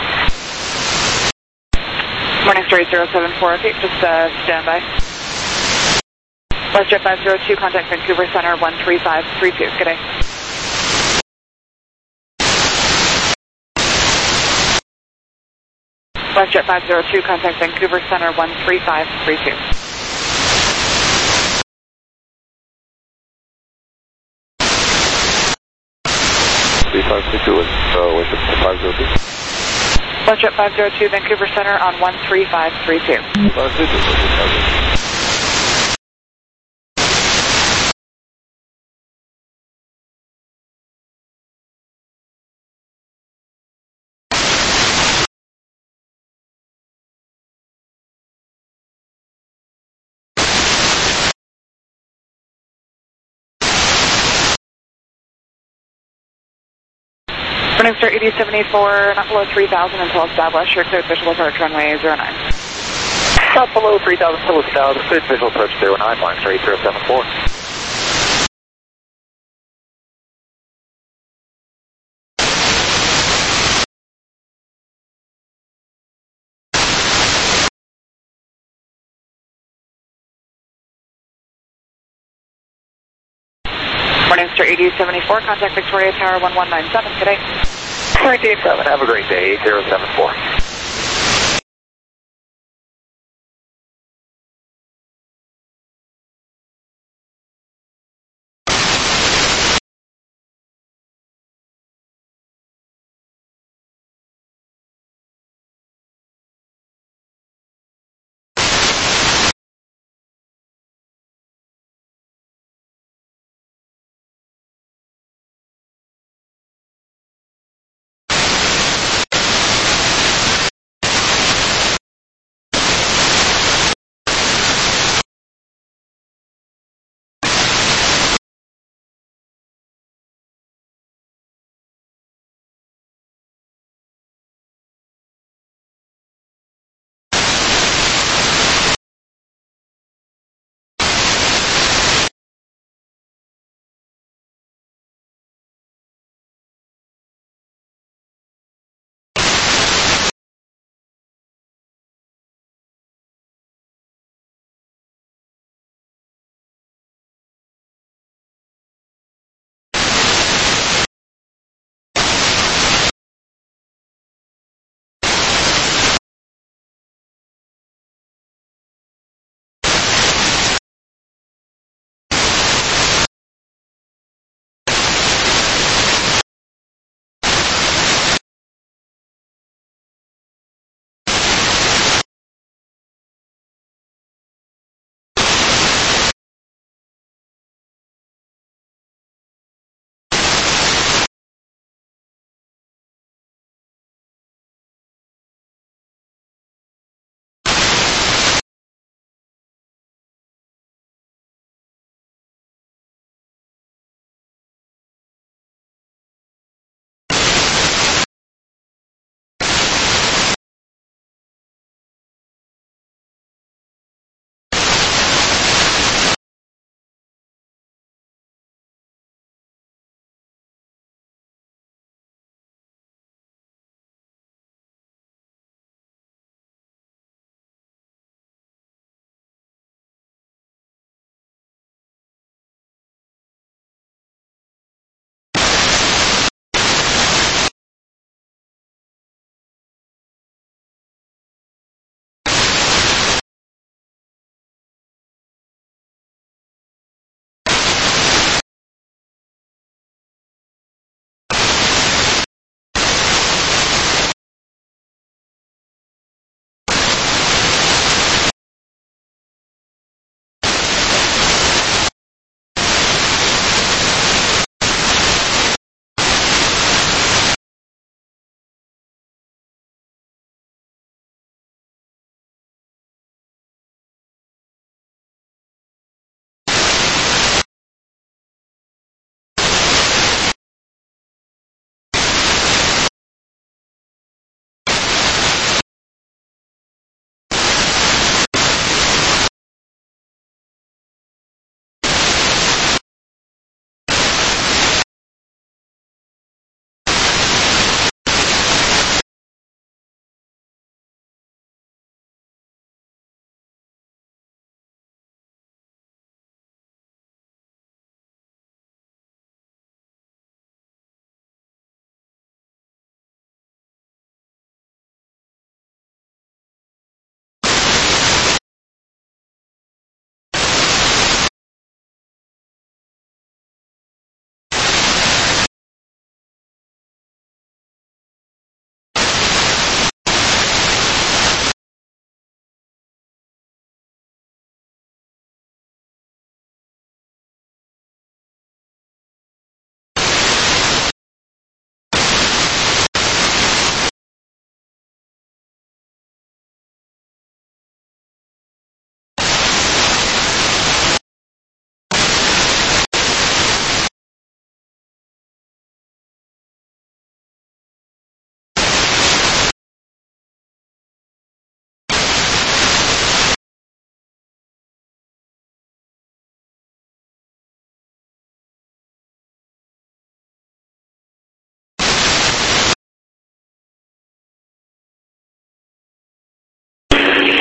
Morning, sir, 8074, okay, just stand by. WestJet 502, contact Vancouver Center 13532. Good day. WestJet 502, contact Vancouver Center 13532. WestJet 502, Vancouver Center on 13532. Morning Star 8074, not below 3000 until established. You're cleared visual approach runway 09. Not below 3000 until established. Cleared visual approach 09, Morning Star 8074. Morning Star 8074, contact Victoria Tower 1197, good day. 987, have a great day, 8074.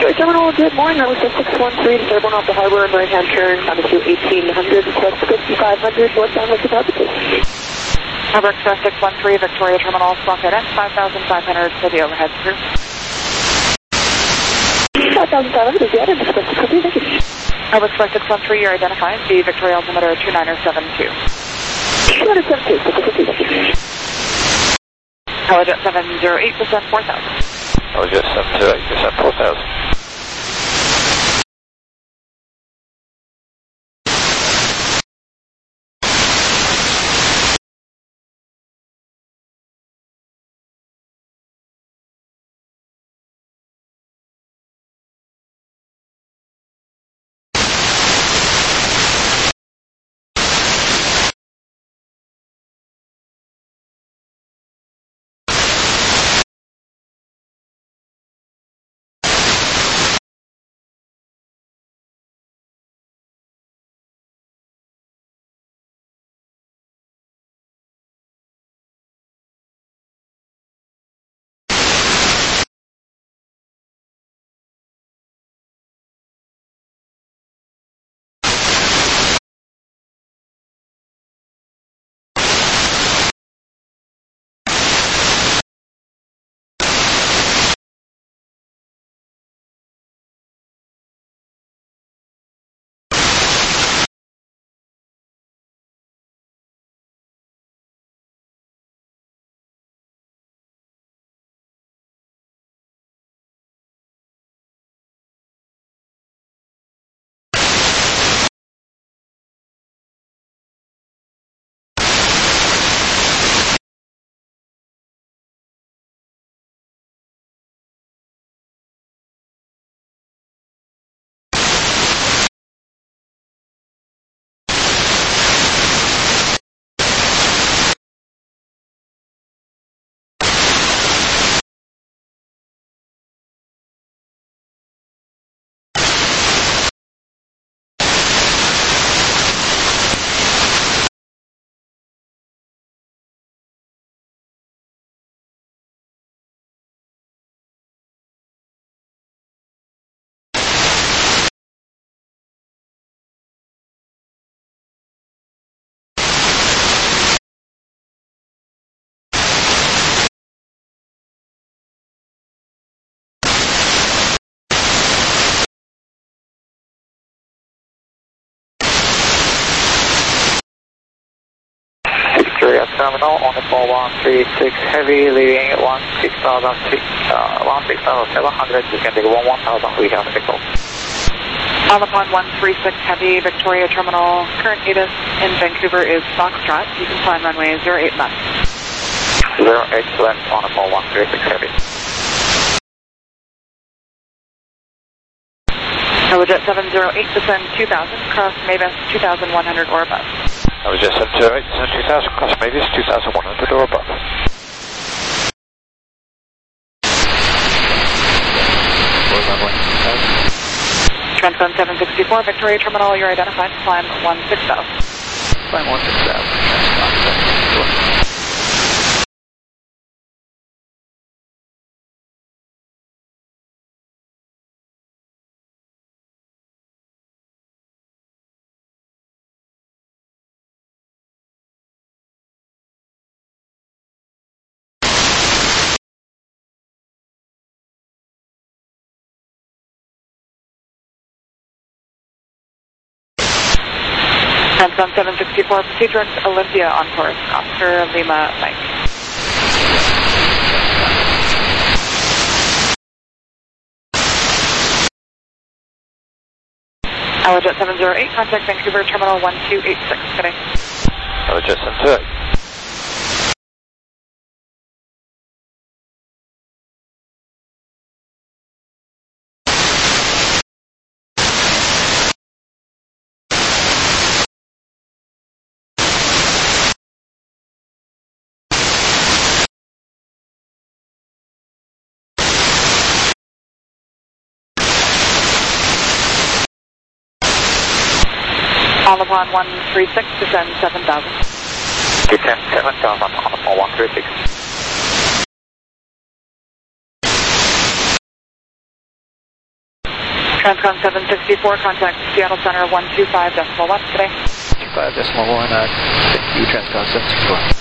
Victoria Terminal, good morning. I was at 613, Dearborn off the harbor and right-hand turn, on to 1800, request 5500, northbound with the positive. Harbor Express 613, Victoria Terminal, Squawk at 5,500 for the overhead through. 5,500 is the item, Express 613, thank you. Harbor Express 613, you're identified, the Victoria altimeter 2972. 2972, thank you. Helijet 708%, 4,000. Helijet 708%, 4,000. Victoria Terminal on the 4136 heavy, leaving 16,700. You can take 11,000. We have the call. On the pond 136 heavy, Victoria Terminal. Current ATIS in Vancouver is Foxtrot. You can climb runway 08 left. 08 left on the pond 136 heavy. Helijet 708%, 2,000. Cross Mavis 2,100 or above. Helijet 708%, 2,000. Cross Mavis 2,100 or above. Transcon 764, Victoria Terminal, you're identified. Climb 16,000. Climb 16,000. Transcon 764. Transcon 764, proceed towards Olympia on course, Oscar Lima Mike. Helijet 708, contact Vancouver Terminal 1286 today. Helijet 708. On the pond 136, descend 7,000. Descend 7,000 on the pond 136. Transcon 764, contact Seattle Center 125.1 today. 25.1, thank you, Transcon 764.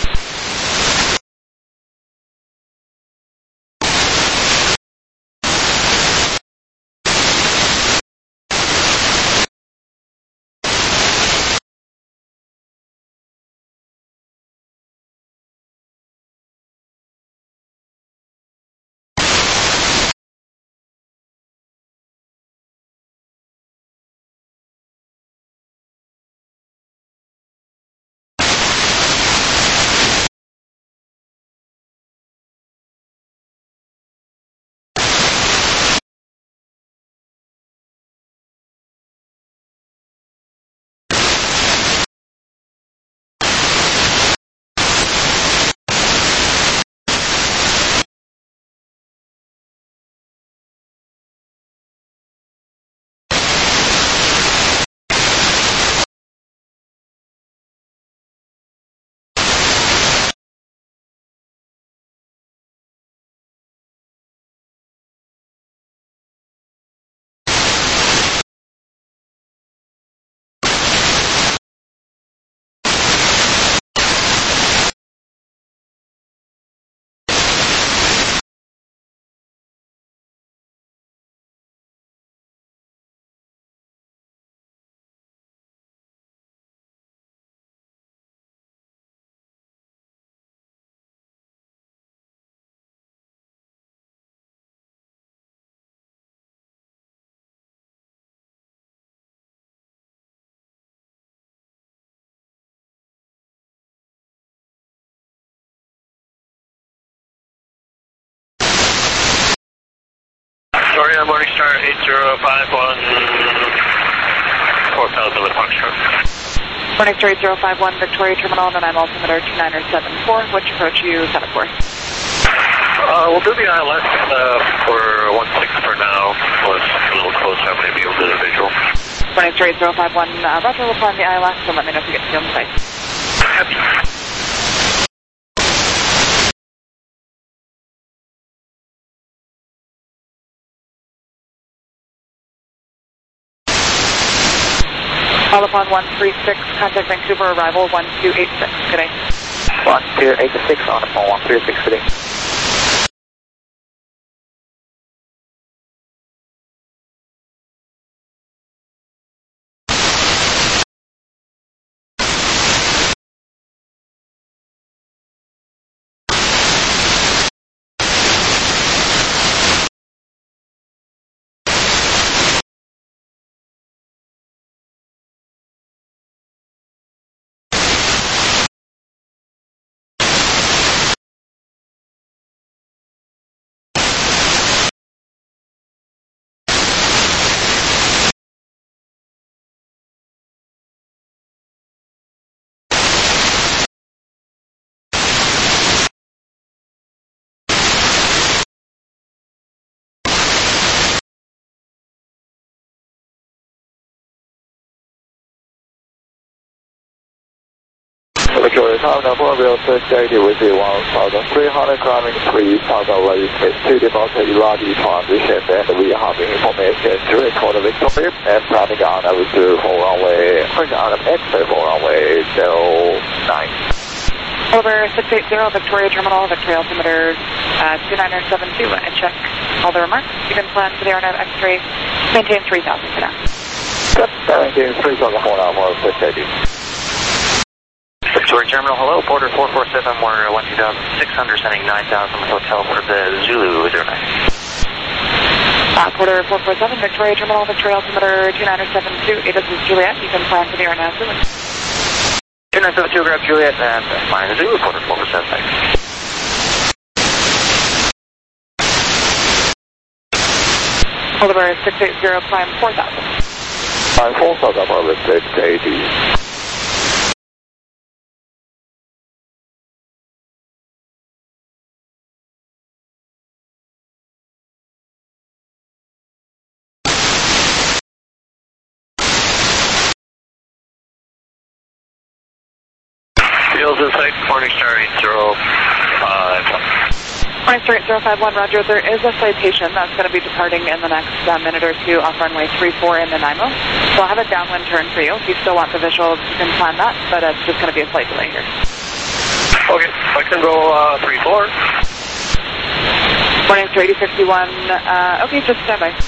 Sorry, I'm Morningstar 8051, 4000 with Foxtrot. Morningstar 8051, Victoria Terminal, and I'm altimeter 2974. Which approach you set up for? We'll do the ILS for 16 for now. Was a little close, I may be able to do the visual. Morningstar 8051, Roger, we'll find the ILS, and let me know if you get to on the site. Happy. Call upon 136, contact Vancouver, arrival 1286, good day. 1286 on the phone, 136 today. Victoria Terminal 4, real search data with the 1,300 climbing 3,000 late to deposit Ilagi transition, and we are having information to record Victoria and planning on our for runway, exit for runway 09. Over 680, Victoria Terminal, Victoria altimeter 2972, and check all the remarks. You can plan for the RNAV X-ray, maintain 3,000 for now. Maintain 3,000 for now, 680. Victoria Terminal, hello, Porter 447, we're 12,600, sending 9,000 with hotel for the Zulu 09. Porter 447, Victoria Terminal, Victoria altimeter 2972, this is Juliet, you can plan for the RNAV Zulu. 2972, grab Juliet, and flying the Zulu, Porter 447, thanks. Oliver 680, climb 4,000. Climb 4,000, Oliver 680. Fields in sight, Morningstar 8051. Morning, Straight 051, Roger. There is a citation that's going to be departing in the next minute or two off runway 34 in Nanaimo. So I'll have a downwind turn for you. If you still want the visual, you can plan that, but it's just going to be a slight delay here. Okay, I can go 34. Morning, Straight 8051. Okay, just stand by.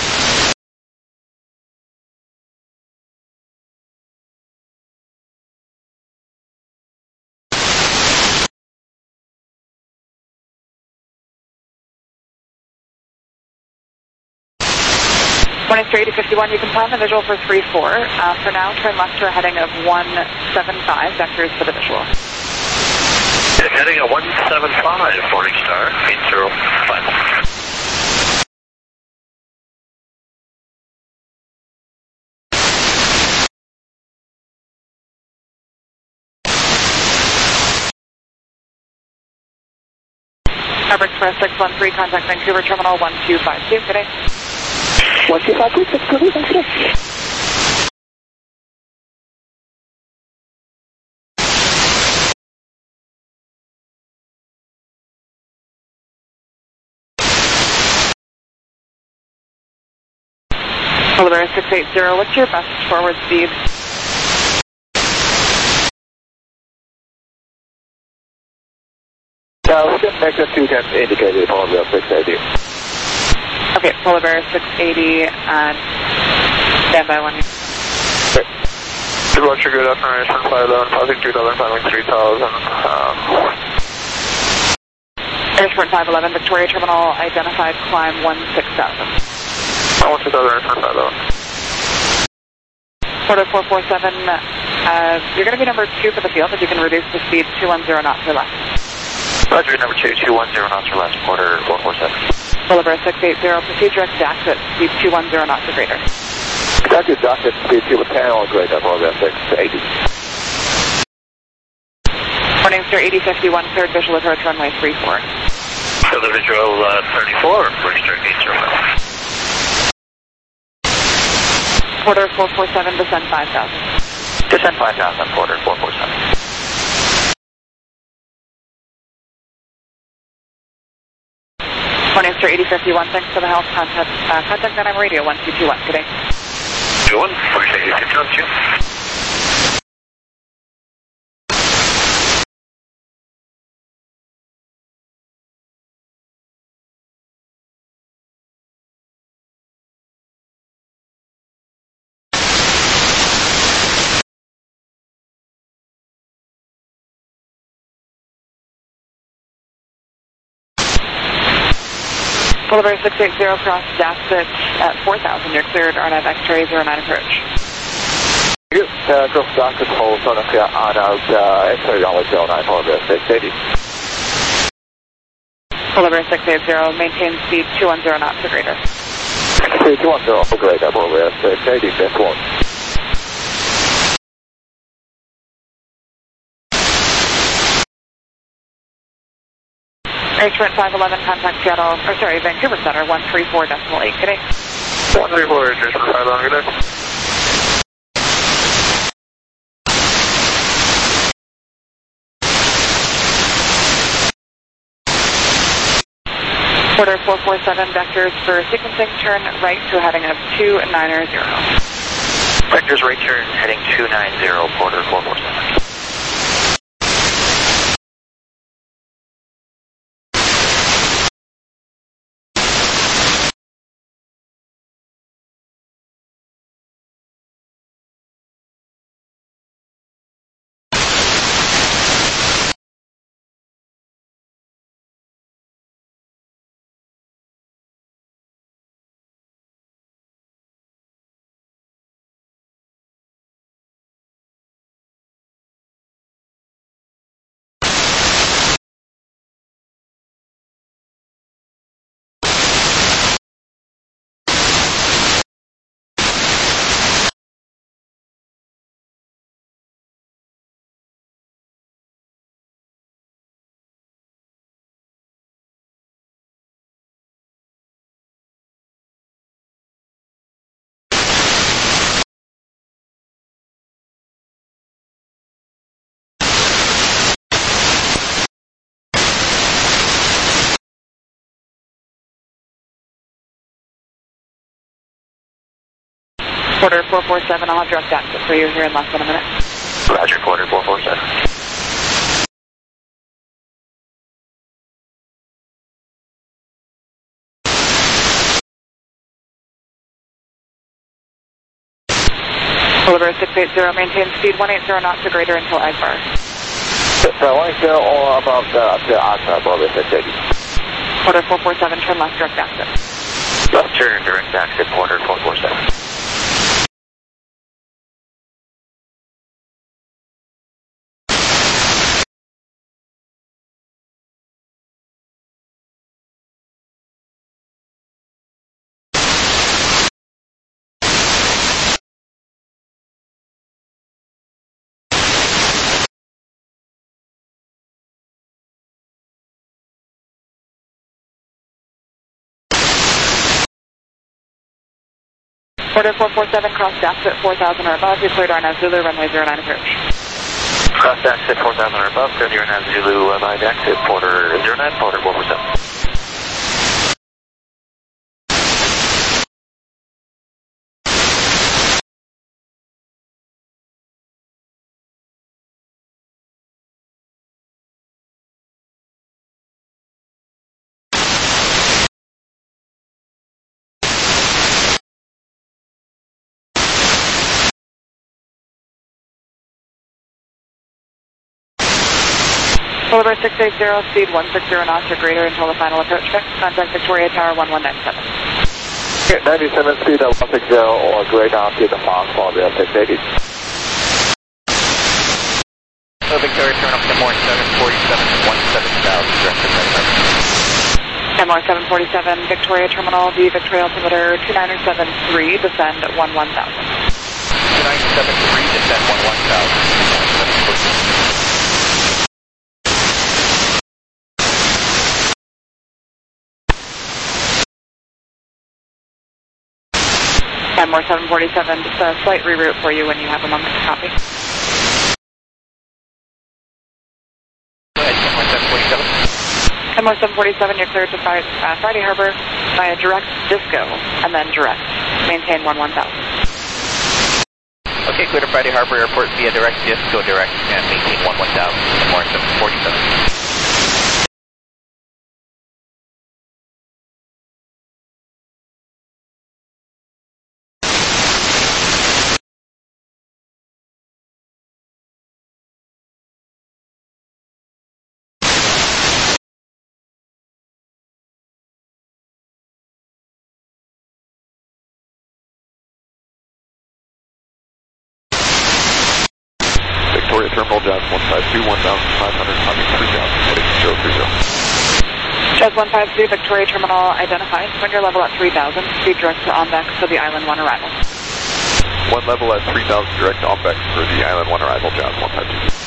Morning, Straight 8051. You can plan the visual for 34. For now, turn left to a heading of 175. Vectors for the visual. Heading at 175, Morningstar, 805. Harbor Express 613, contact Vancouver Terminal 1252. Good day. 1252, 620, thank you. Oliver 680, what's your best forward speed? We can make the 2 times indicated for the 680. Okay, Polar Bear 680 and stand by 1. Roger, good afternoon, Sprint 511, passing 2,000, climbing 3,000. Air Sprint 511, Victoria Terminal, identified climb 16,000. 16,000, Sprint 511. Porter 447, you're going to be number 2 for the field if you can reduce the speed 210 knots or less. Roger, number 2, 210 knots or less, Porter 447. Boulevard 680, proceed direct to exit, speed 210 knots or greater. Executive docket speed 210 or greater for the 680. Morning, Sir 8051, cleared visual approach runway 34. So the visual 34, Morningstar, 805. Porter 447, descend 5,000. Descend 5,000, Porter 447. Morning, Sir 8051, thanks for the help. Contact Nanaimo Radio 1221. Good day. 21, Morningstar, 8051, you. Boulevard 680, cross Daspit at 4,000. You're cleared RNAV X-ray 09 approach. Good. Cross docket hold on RNAV X-ray runway 09 for the 680. Boulevard 680, maintain speed 210 knots or greater. Speed 210 or greater for the 680, that's 1. Air Sprint 511, contact Seattle, or sorry, Vancouver Center, 134.8. Good day. 134, Air Sprint 511, good day. Porter 447, vectors for sequencing, turn right to a heading of 290. Vectors right turn, heading 290, Porter 447. Quarter 447, I'll have direct access for you here in less than a minute. Roger, quarter 447. Deliver 680, maintain speed 180 knots or greater until Agbar. 180 or above the Agbar, Bravo 680. Quarter 447, turn left, direct access. Left turn, direct access, quarter 447. Quarter 447, cross dash at 4,000 or above, you cleared RNAV Zulu, runway 09 approach. Cross exit 4,000 or above, clear the RNAV Zulu, line exit, quarter 09, quarter 447. Deliver 680, speed 160 knots or greater until the final approach check. Contact Victoria Tower 1197. Okay, 97 speed 160 or greater until the final Bravo 680. Victoria, turn up to more 747 to 17,000, direct to MR 747, Victoria Terminal, the Victoria altimeter 2973, descend at 11,000. 2973, descend 11,000. MR 747, just a slight reroute for you when you have a moment to copy. Go ahead, MR 747. MR 747, you're cleared to Friday Harbor via direct Disco, and then direct. Maintain 11,000. Okay, clear to Friday Harbor Airport via direct Disco, direct, and maintain 11,000, MR 747. Victoria Terminal, Jazz 152, 1,500, climbing 3,000, heading 030. Jazz 152, Victoria Terminal identified. When your level at 3,000, speed direct to OMBEX for the Island 1 arrival. One level at 3,000, direct to OMBEX for the Island 1 arrival, Jazz 152.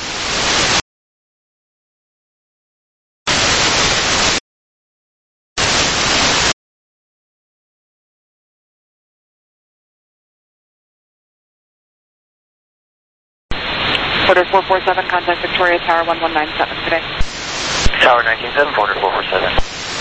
Quarter 447, contact Victoria Tower 1197 today. Tower 197, quarter 447.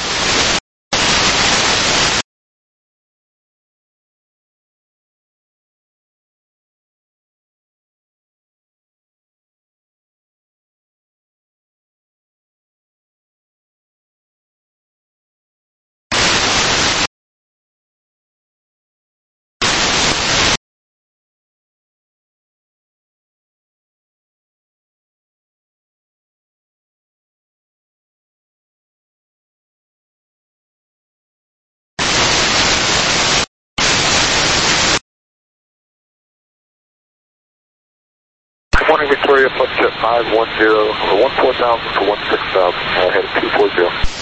Morning Victoria, flight jet 510, 14,000 to 16,000, heading 240.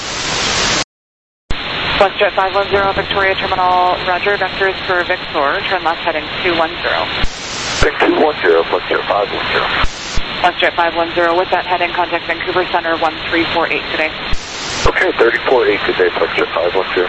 Flight jet 510, Victoria Terminal, roger, vectors for Victor, turn left heading 210. Heading 210, flight jet 510. Flight jet 510, with that heading, contact Vancouver Center 1348 today. Okay, 34.8 today, flight jet 510.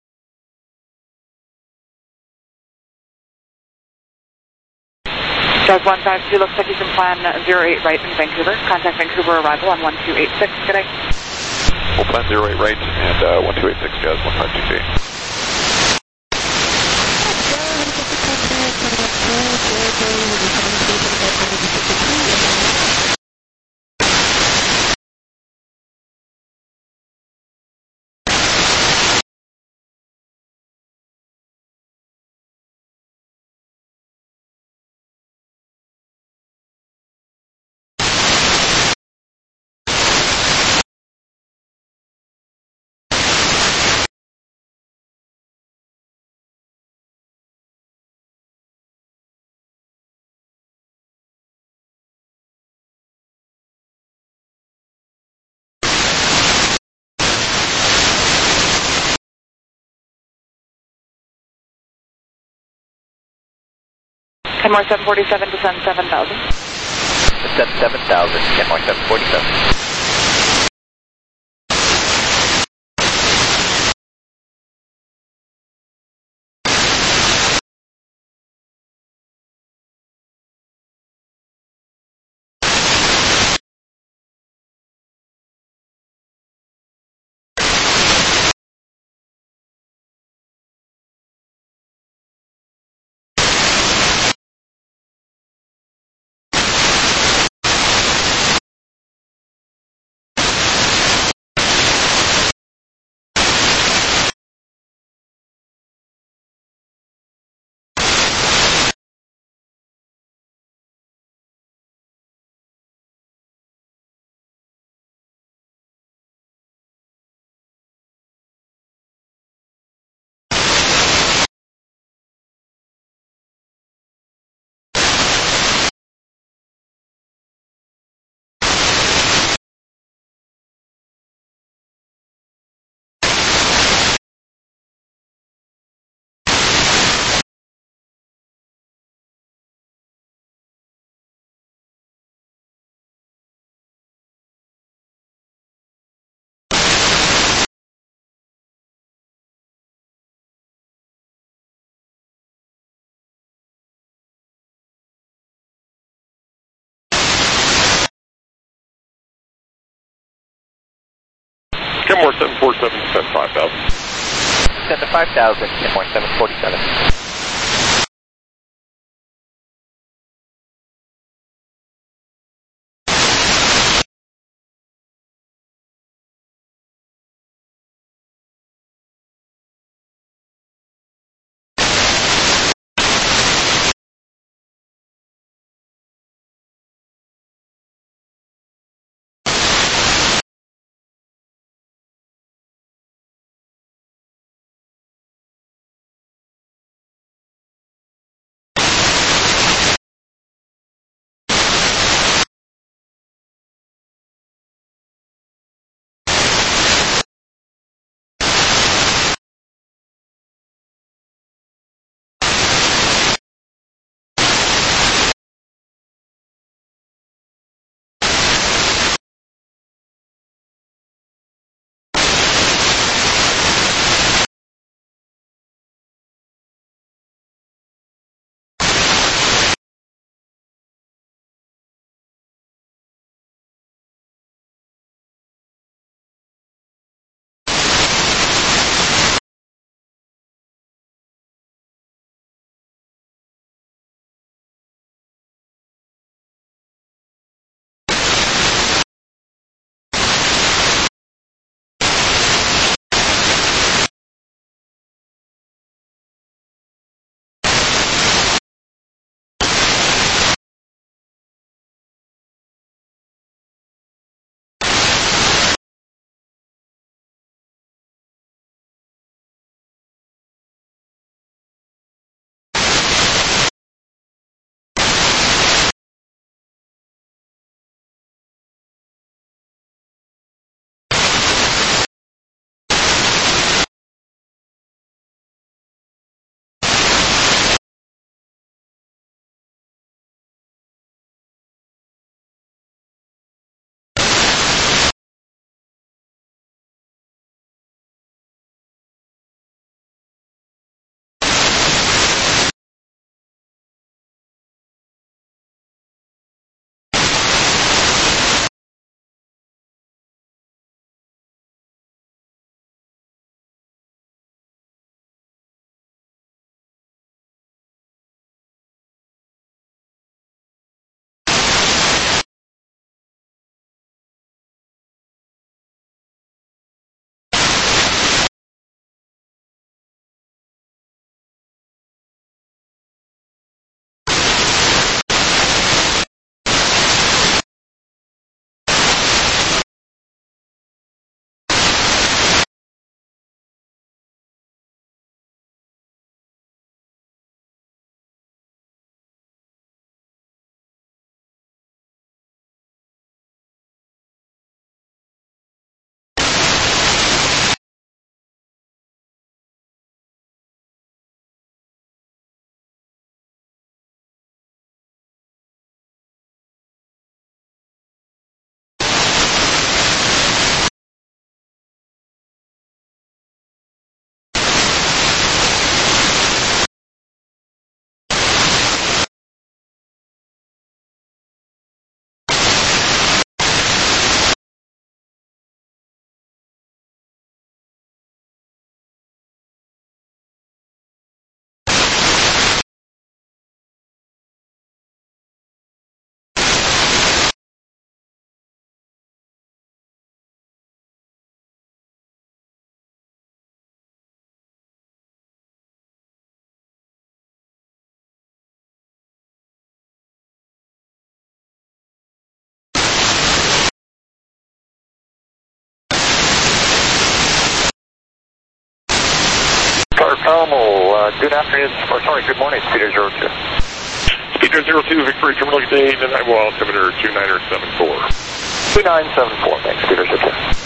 Jazz Doug 152, looks like you can plan 08 right in Vancouver. Contact Vancouver arrival on 1286. Good day. We'll plan 08 right and 1286 Jazz 152K. Kenmore 747, descend 7000. Descend 7000, Kenmore 747. Kenmore 747, descend 5000. Descend to 5000, Kenmore 747. Good afternoon, or sorry, good morning, Speeder 02. Speeder 02, Victoria Terminal, good day, Nanaimo altimeter 2974. 2974, thanks, Speeder 02.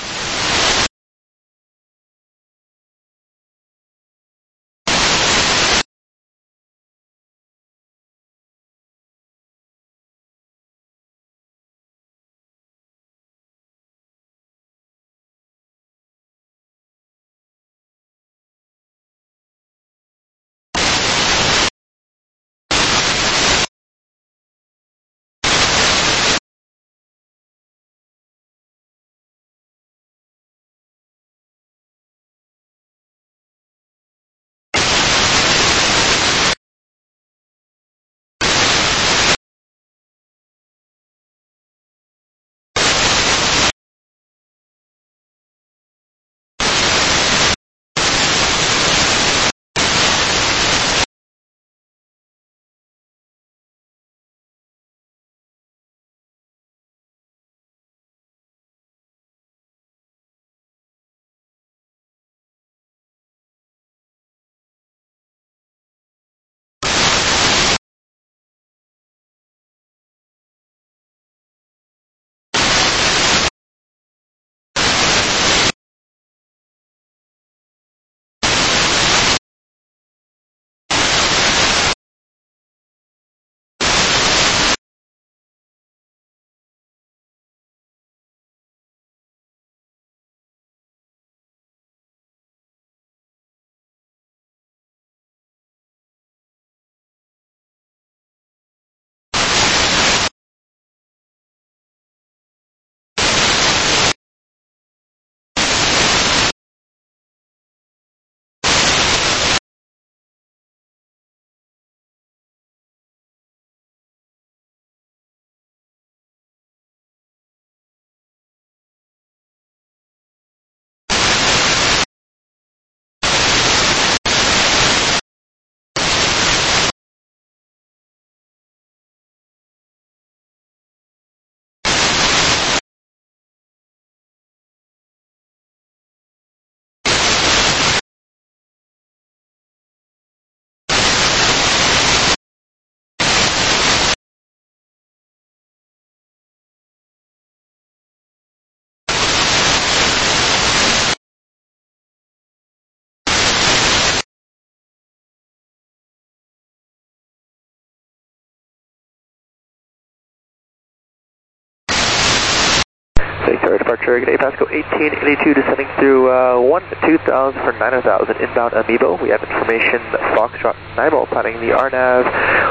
Victoria departure, good day, Pasco 1882 descending through 1-2000 for 9,000 inbound Amiibo. We have information Foxtrot Nanaimo planning the RNAV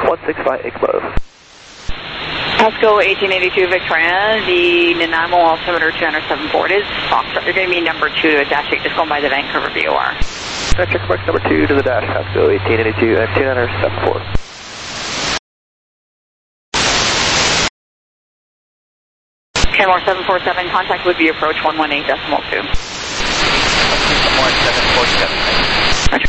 165 Igbo. Pasco 1882 Victoria, the Nanaimo altimeter 274. It is Foxtrot. You're going to be number 2 to a dash 8, just going by the Vancouver VOR. Check mark number 2 to the dash, Pasco 1882 and 2974. Kenmore 747, contact would be approach 118.2. 747. Roger.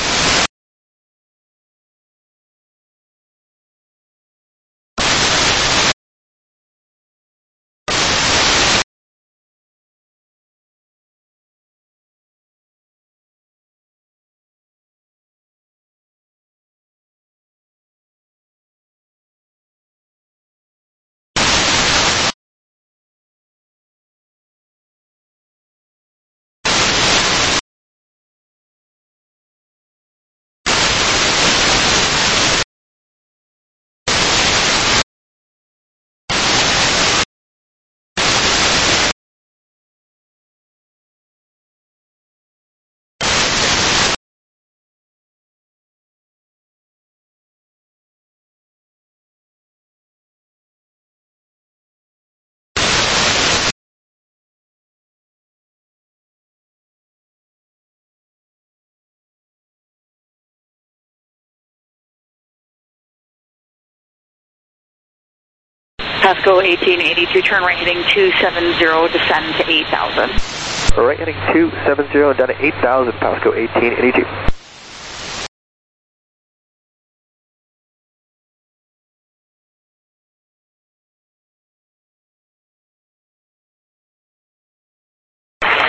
Pasco 1882, turn right heading 270, descend to 8,000. Right heading 270, down to 8,000, Pasco 1882.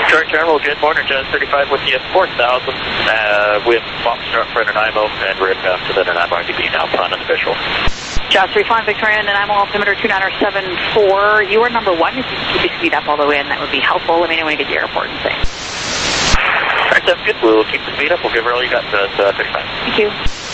Victoria Terminal, good morning, Jazz 35 with you at 4,000 with Foxtrot for Nanaimo and we're after the Nanaimo RDB now, plan on the visual. Jazz 35 Victoria, Nanaimo altimeter 2974. You are number 1. If you keep your speed up all the way in, that would be helpful. Let me know when you get to the airport and say. Alright, sounds good. We'll keep the speed up. We'll give her all you got, 35. Thank you.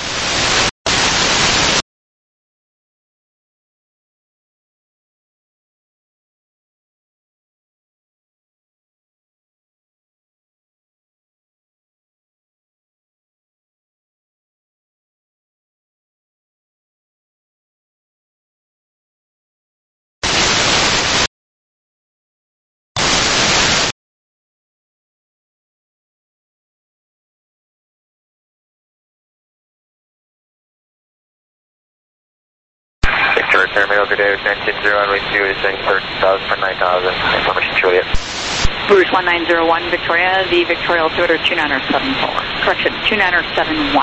Victoria Terminal, good day, 1901, we see you saying 30,000 for 9,000, information Juliet. Bruce 1901 Victoria, the Victoria altimeter 2974. Correction, 2971.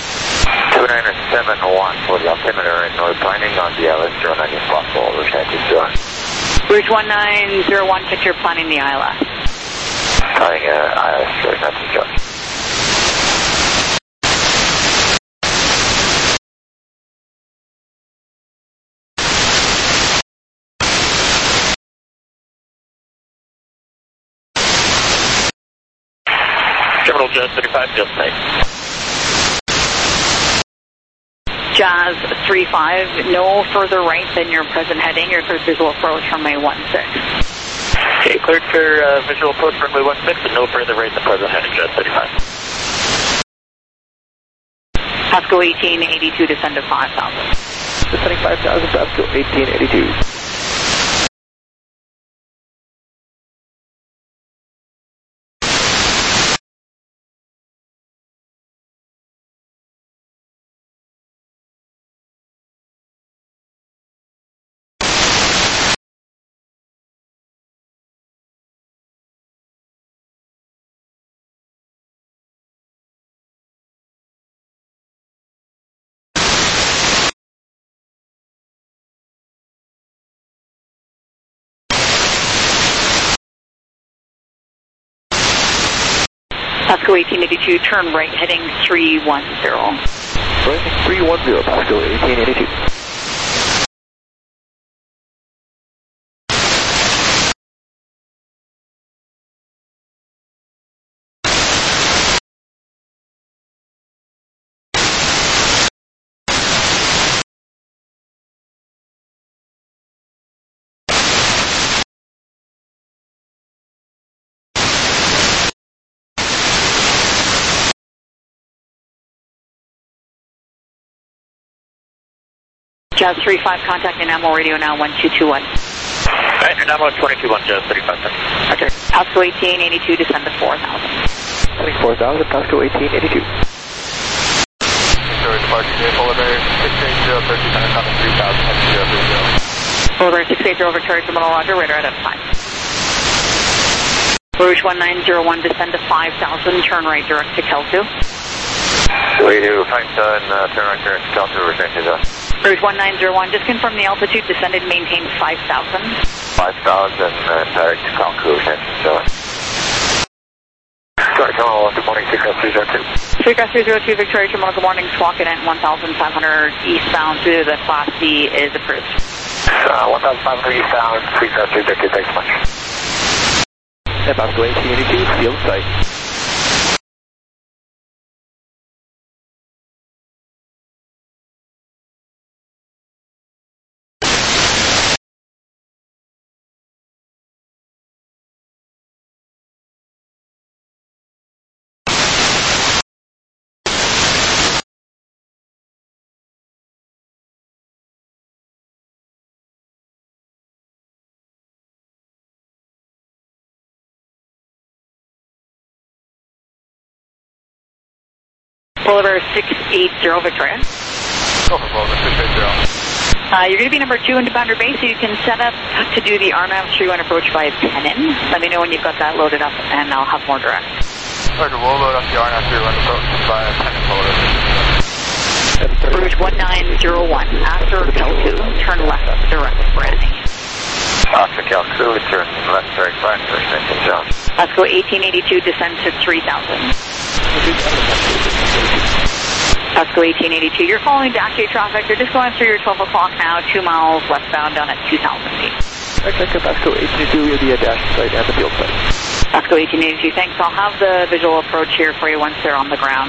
2971 for the altimeter and we're planning on the ILS 09 if possible, we're trying to Bruce 1901, picture planning the ILS. Planning ILS 09 to Terminal Jazz 35, just night. Jazz 35, no further right than your present heading. Your first visual approach runway 16. Okay, cleared for visual approach runway 16 and no further right than the present heading, Jazz 35. Pasco 1882, descend to 5,000. Descending 5,000, Pasco 1882. Pasco 1882, turn right, heading 310. Right, 310, Pasco 1882. Jazz 35, contact Nanaimo radio now 1221. Alright, Nanaimo 221, Jazz 35. Roger. Pasco 1882, descend to 4,000. Descending 4,000, Pasco 1882. Victoria departure day, Polar Bear 680, 1300, coming 3,000, 030. Polar Bear 680, Victoria Terminal, roger, radar at F5. Rouge 1901, descend to 5,000, turn right direct to Kel2. We do 5,000, turn right direct to Kel2, return to the Rouge 1901, just confirm the altitude, descended, maintain 5,000. 5,000, direct to Kel2, return to the Sorry, Terminal, good morning, Seacraft 302. Seacraft 302, Victoria Terminal, good morning, squawking at 1,500 eastbound through the Class C is approved. 1,500 eastbound, Seacraft 302, thanks so much. Pasco 1882, field sight. Polar Bear 680, Victoria. Go for Polar Bear 680. You're going to be number 2 into Boundary Base, so you can set up to do the RNAV 31 approach via Penin. Let me know when you've got that loaded up, and I'll have more direct. Roger, we'll load up the RNAV 31 approach via Penin, Polar Bear. Rouge 1901, after Kel2, turn left direct for heading. After Kel2, turn left direct for Jones. Pasco 1882, descend to 3000. Pasco 1882, you're following Dash 8 traffic. You're just going through your 12 o'clock now, 2 miles westbound down at 2,000 feet. Okay, Pasco 1882, we'll be at Dash site and the field site. Pasco 1882, thanks. I'll have the visual approach here for you once they're on the ground.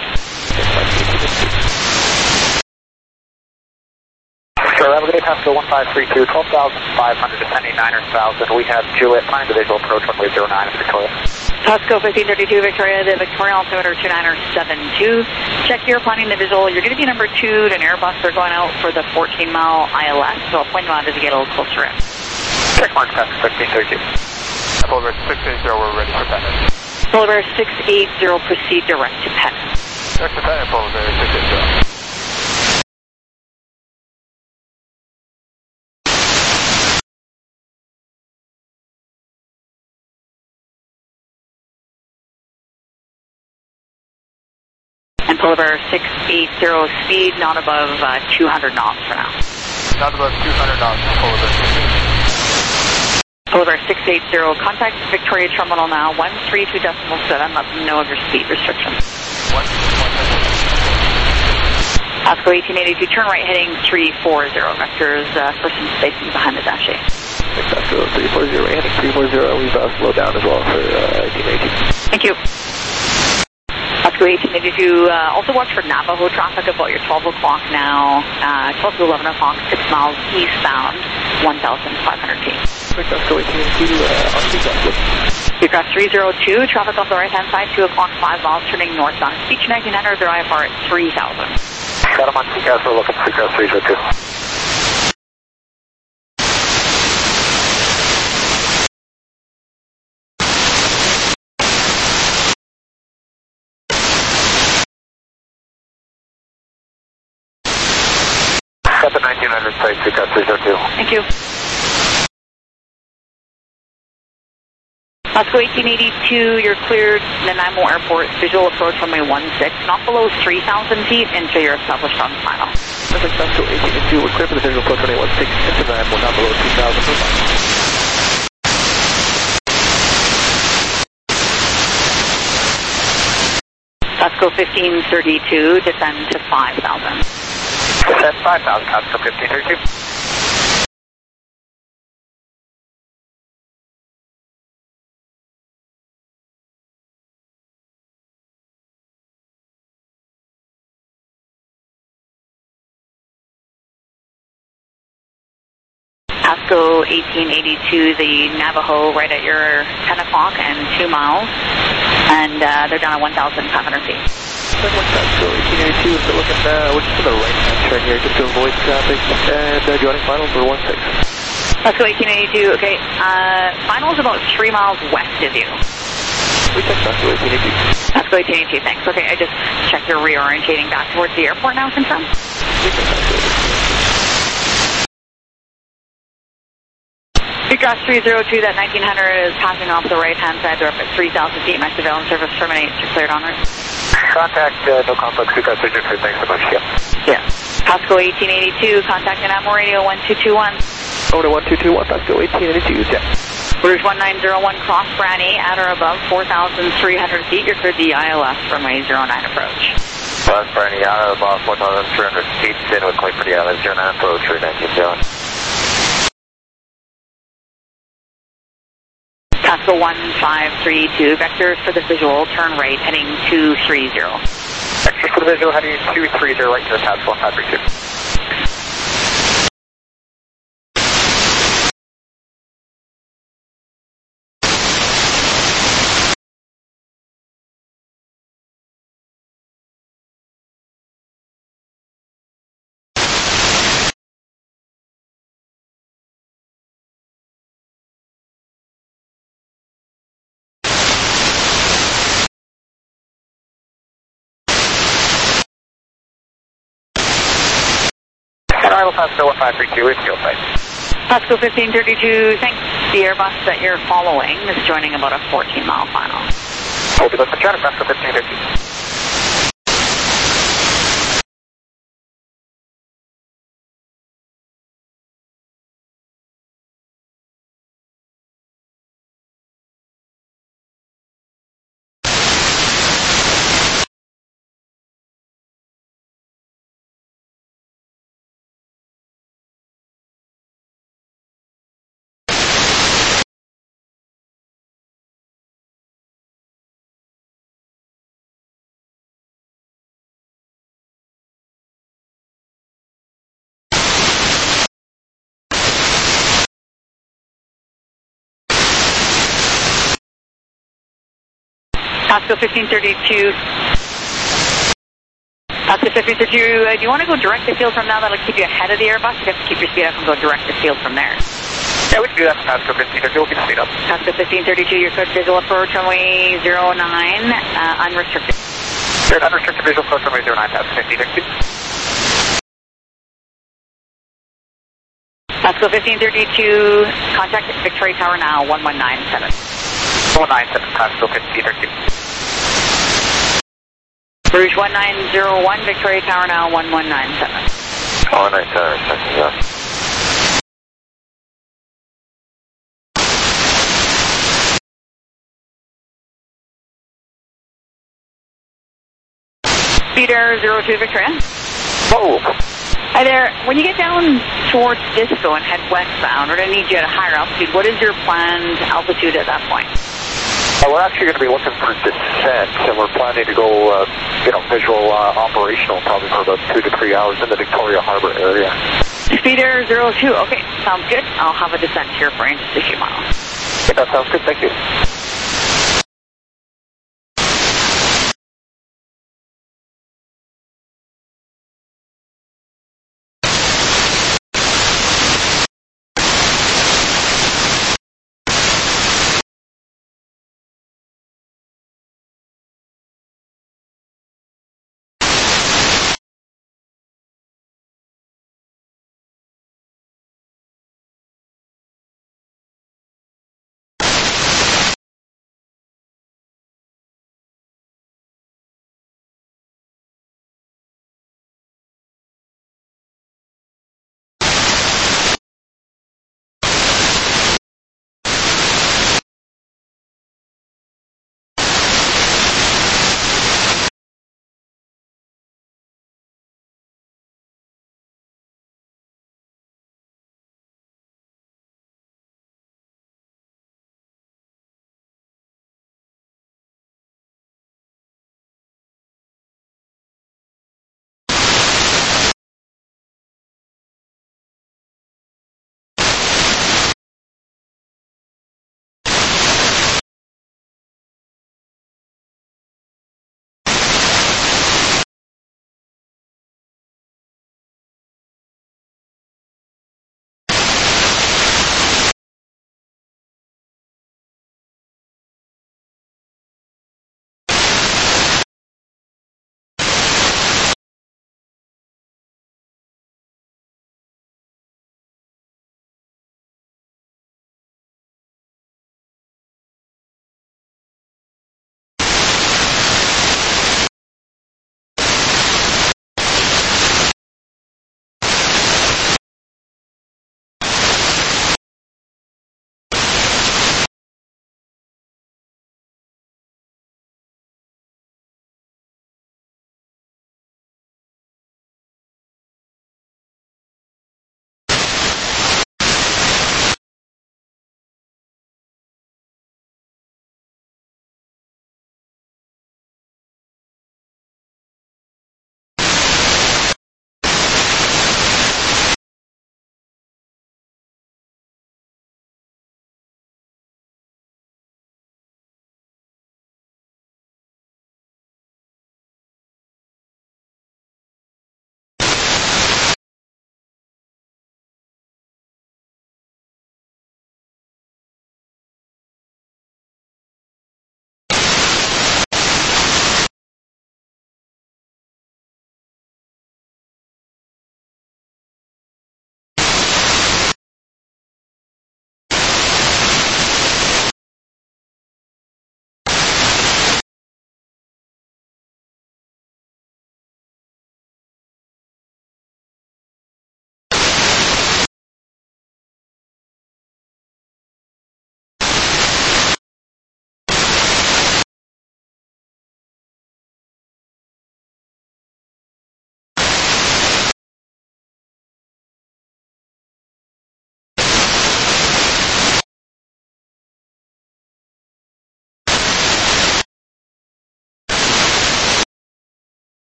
Sure, Evergreen Pasco 1532, 12,500, descending 9,000. We have Juliet, find the visual approach, runway 09 at Victoria. Pasco 1532, Victoria, the Victoria altimeter 2972. Check here, planning the visual. You're going to be number 2 to an Airbus. They're going out for the 14-mile ILS, so I'll point them out as you get a little closer in. Check mark, Pasco 1532. Polar Bear 680, we're ready for Pettit. Polar Bear 680, proceed direct to Pettit. Direct to Pettit, Polar Bear 680. And Polar Bear 680, speed not above 200 knots for now. Not above 200 knots, Polar Bear 680. Polar Bear 680, contact Victoria Terminal now, 132.7, let them know of your speed restriction. Pasco 1882, turn right heading 340, vectors for some spacing behind the Dash 8. Pasco 340, heading 340, we've slowed down as well for 1882. Thank you. Pasco 1882, also watch for Navajo traffic about your 12 o'clock now, 12 to 11 o'clock, 6 miles eastbound, 1,500 feet. Pasco 1882, Aircraft 302, traffic off the right-hand side, 2 o'clock, 5 miles, turning northbound. Beach 1900, their IFR at 3,000. Got them on CCAS, we're looking for CCAS 302. Got the 1900 site, CCAS 302. Thank you. Pasco 1882, you're cleared Nanaimo Airport, visual approach runway 16, not below 3,000 feet until you're established on final. Perfect, Pasco 1882, we're clear for the visual approach runway 16, into Nanaimo, not below 2,000 for Pasco 1532, descend to 5,000. Descend 5,000, Pasco 1532. Pasco 1882, the Navajo right at your 10 o'clock and 2 miles, and they're down at 1,500 feet. Pasco 1882, so looking, we're just to the right-hand turn here, just to avoid traffic, and joining final for 16. Pasco 1882, okay, final is about 3 miles west of you. We checked Pasco 1882. Pasco 1882, thanks. Okay, I just checked you're reorientating back towards the airport now, confirm? We checked Pasco 1882. Seacross 302, that 1900 is passing off the right-hand side. They're up at 3,000 feet. My surveillance service terminates. You're cleared on route. Contact, no conflict, Seacross 302, thanks so much, yeah. Pasco 1882, contact Nanaimo Radio 1221. Over to 1221, Pasco 1882, check. Bridge 1901, cross Brani, at or above 4,300 feet. You're cleared the ILS runway 09 approach. Cross Brani, at or above 4,300 feet, in with clear for the ILS 09 approach, 319. Pasco 1532, vectors for the visual, turn right, heading 230. Vectors for the visual, heading 230, right to the Pasco 1532. Arrival Pasco 1532, it's field site. Pasco 1532, thanks. The Airbus that you're following is joining about a 14-mile final. Hold it up for traffic, Pasco 1532. Pasco 1532. Pasco 1532, do you want to go direct to field from now? That'll keep you ahead of the Airbus. You have to keep your speed up and go direct to field from there. Yeah, we can do that. Pasco 1532, we'll keep speed up. Pasco 1532, your code visual approach runway 09, unrestricted. Good, unrestricted visual approach runway 09, Pasco 1532. Pasco 1532, contact Victoria Tower now, 1197. 197, Pasco 1532. Rouge 1901, Victoria Tower now, 1197. 197, second, yeah. Speeder 02 Victoria. Oh. Hi there. When you get down towards Disco and head westbound, we're going to need you at a higher altitude. What is your planned altitude at that point? We're actually going to be looking for descent, and we're planning to go, visual operational probably for about 2 to 3 hours in the Victoria Harbor area. Speeder 02. Okay, sounds good. I'll have a descent here for you in just a few miles. Okay, that sounds good. Thank you.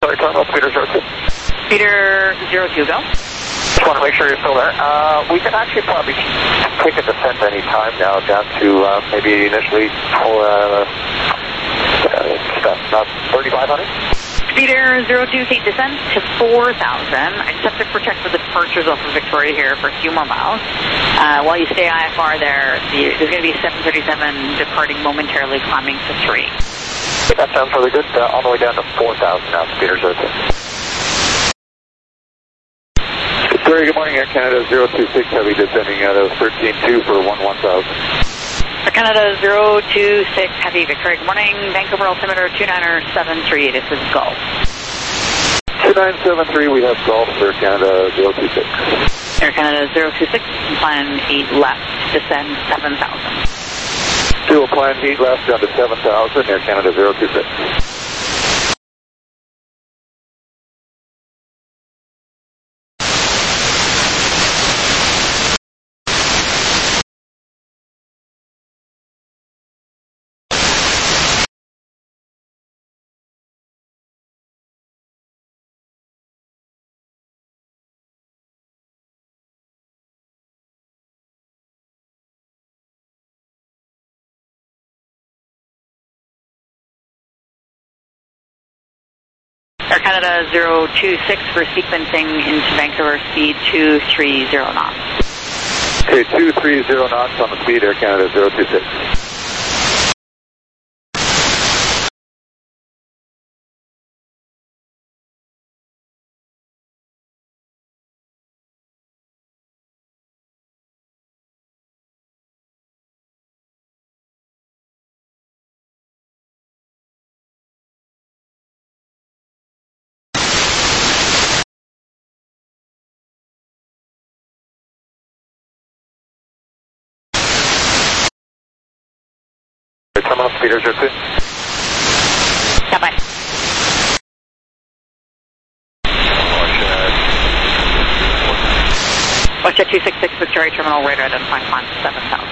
Sorry, terminal, Peter 02. Peter 02, go. Just want to make sure you're still there. We can actually probably take a descent any time now down to maybe initially about 3,500. Peter 02, take descent to 4,000. I just have to protect the departures off of Victoria here for a few more miles. While you stay IFR there, there's going to be 737 departing momentarily, climbing to 3. That sounds really good. All the way down to 4,000 now, Peter 02. Very good morning, Air Canada 026, heavy descending out of 13.2 for 11,000. Air Canada 026, heavy, Victoria, good morning, Vancouver altimeter 2973, this is Golf. 2973, we have Golf, Air Canada 026. Air Canada 026, plan 8 left, descend 7,000. Fuel plan 8 left down to 7,000, Air Canada 026. Air Canada 026 for sequencing into Vancouver, speed 230 knots. Okay, 230 knots on the speed, Air Canada 026. Terminal, Peter 02. Stand by. Watch 266 Victoria Terminal, radar identifying climb 7,000.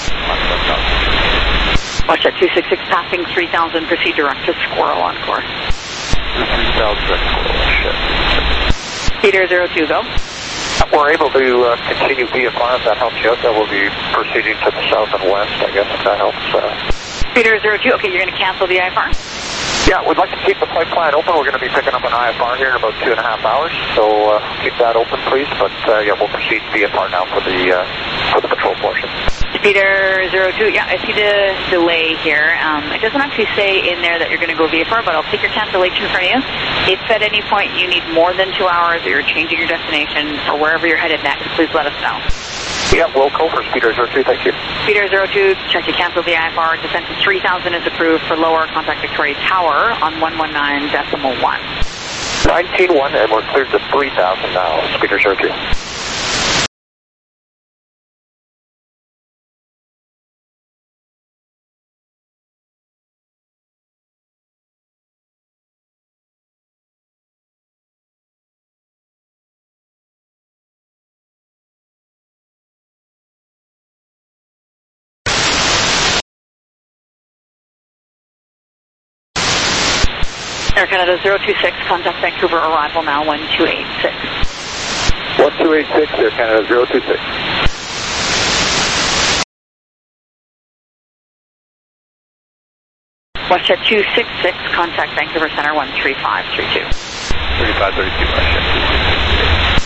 Watch 266 passing 3,000, proceed direct to Squirrel on course. 3,000 direct Squirrel, shit. Peter 02, go. We're able to continue VFR if that helps you out. That will be proceeding to the south and west, I guess, if that helps. Peter 02, okay, you're going to cancel the IFR? Yeah, we'd like to keep the flight plan open. We're going to be picking up an IFR here in about 2.5 hours, so keep that open, please. But yeah, we'll proceed VFR now for the patrol portion. Peter 02, yeah, I see the delay here. It doesn't actually say in there that you're going to go VFR, but I'll take your cancellation from you. If at any point you need more than 2 hours or you're changing your destination or wherever you're headed next, please let us know. Yeah, we'll go for Peter 02, thank you. Peter 02, check to cancel the IFR. Descent to 3,000 is approved for lower, contact Victoria Tower on 119.1. 19.1, and we're cleared to 3,000 now, Peter 02. Air Canada 026, contact Vancouver arrival now 1286. 1286, Air Canada 026. WestJet 266, contact Vancouver Center 13532. 3532, Westjet 266.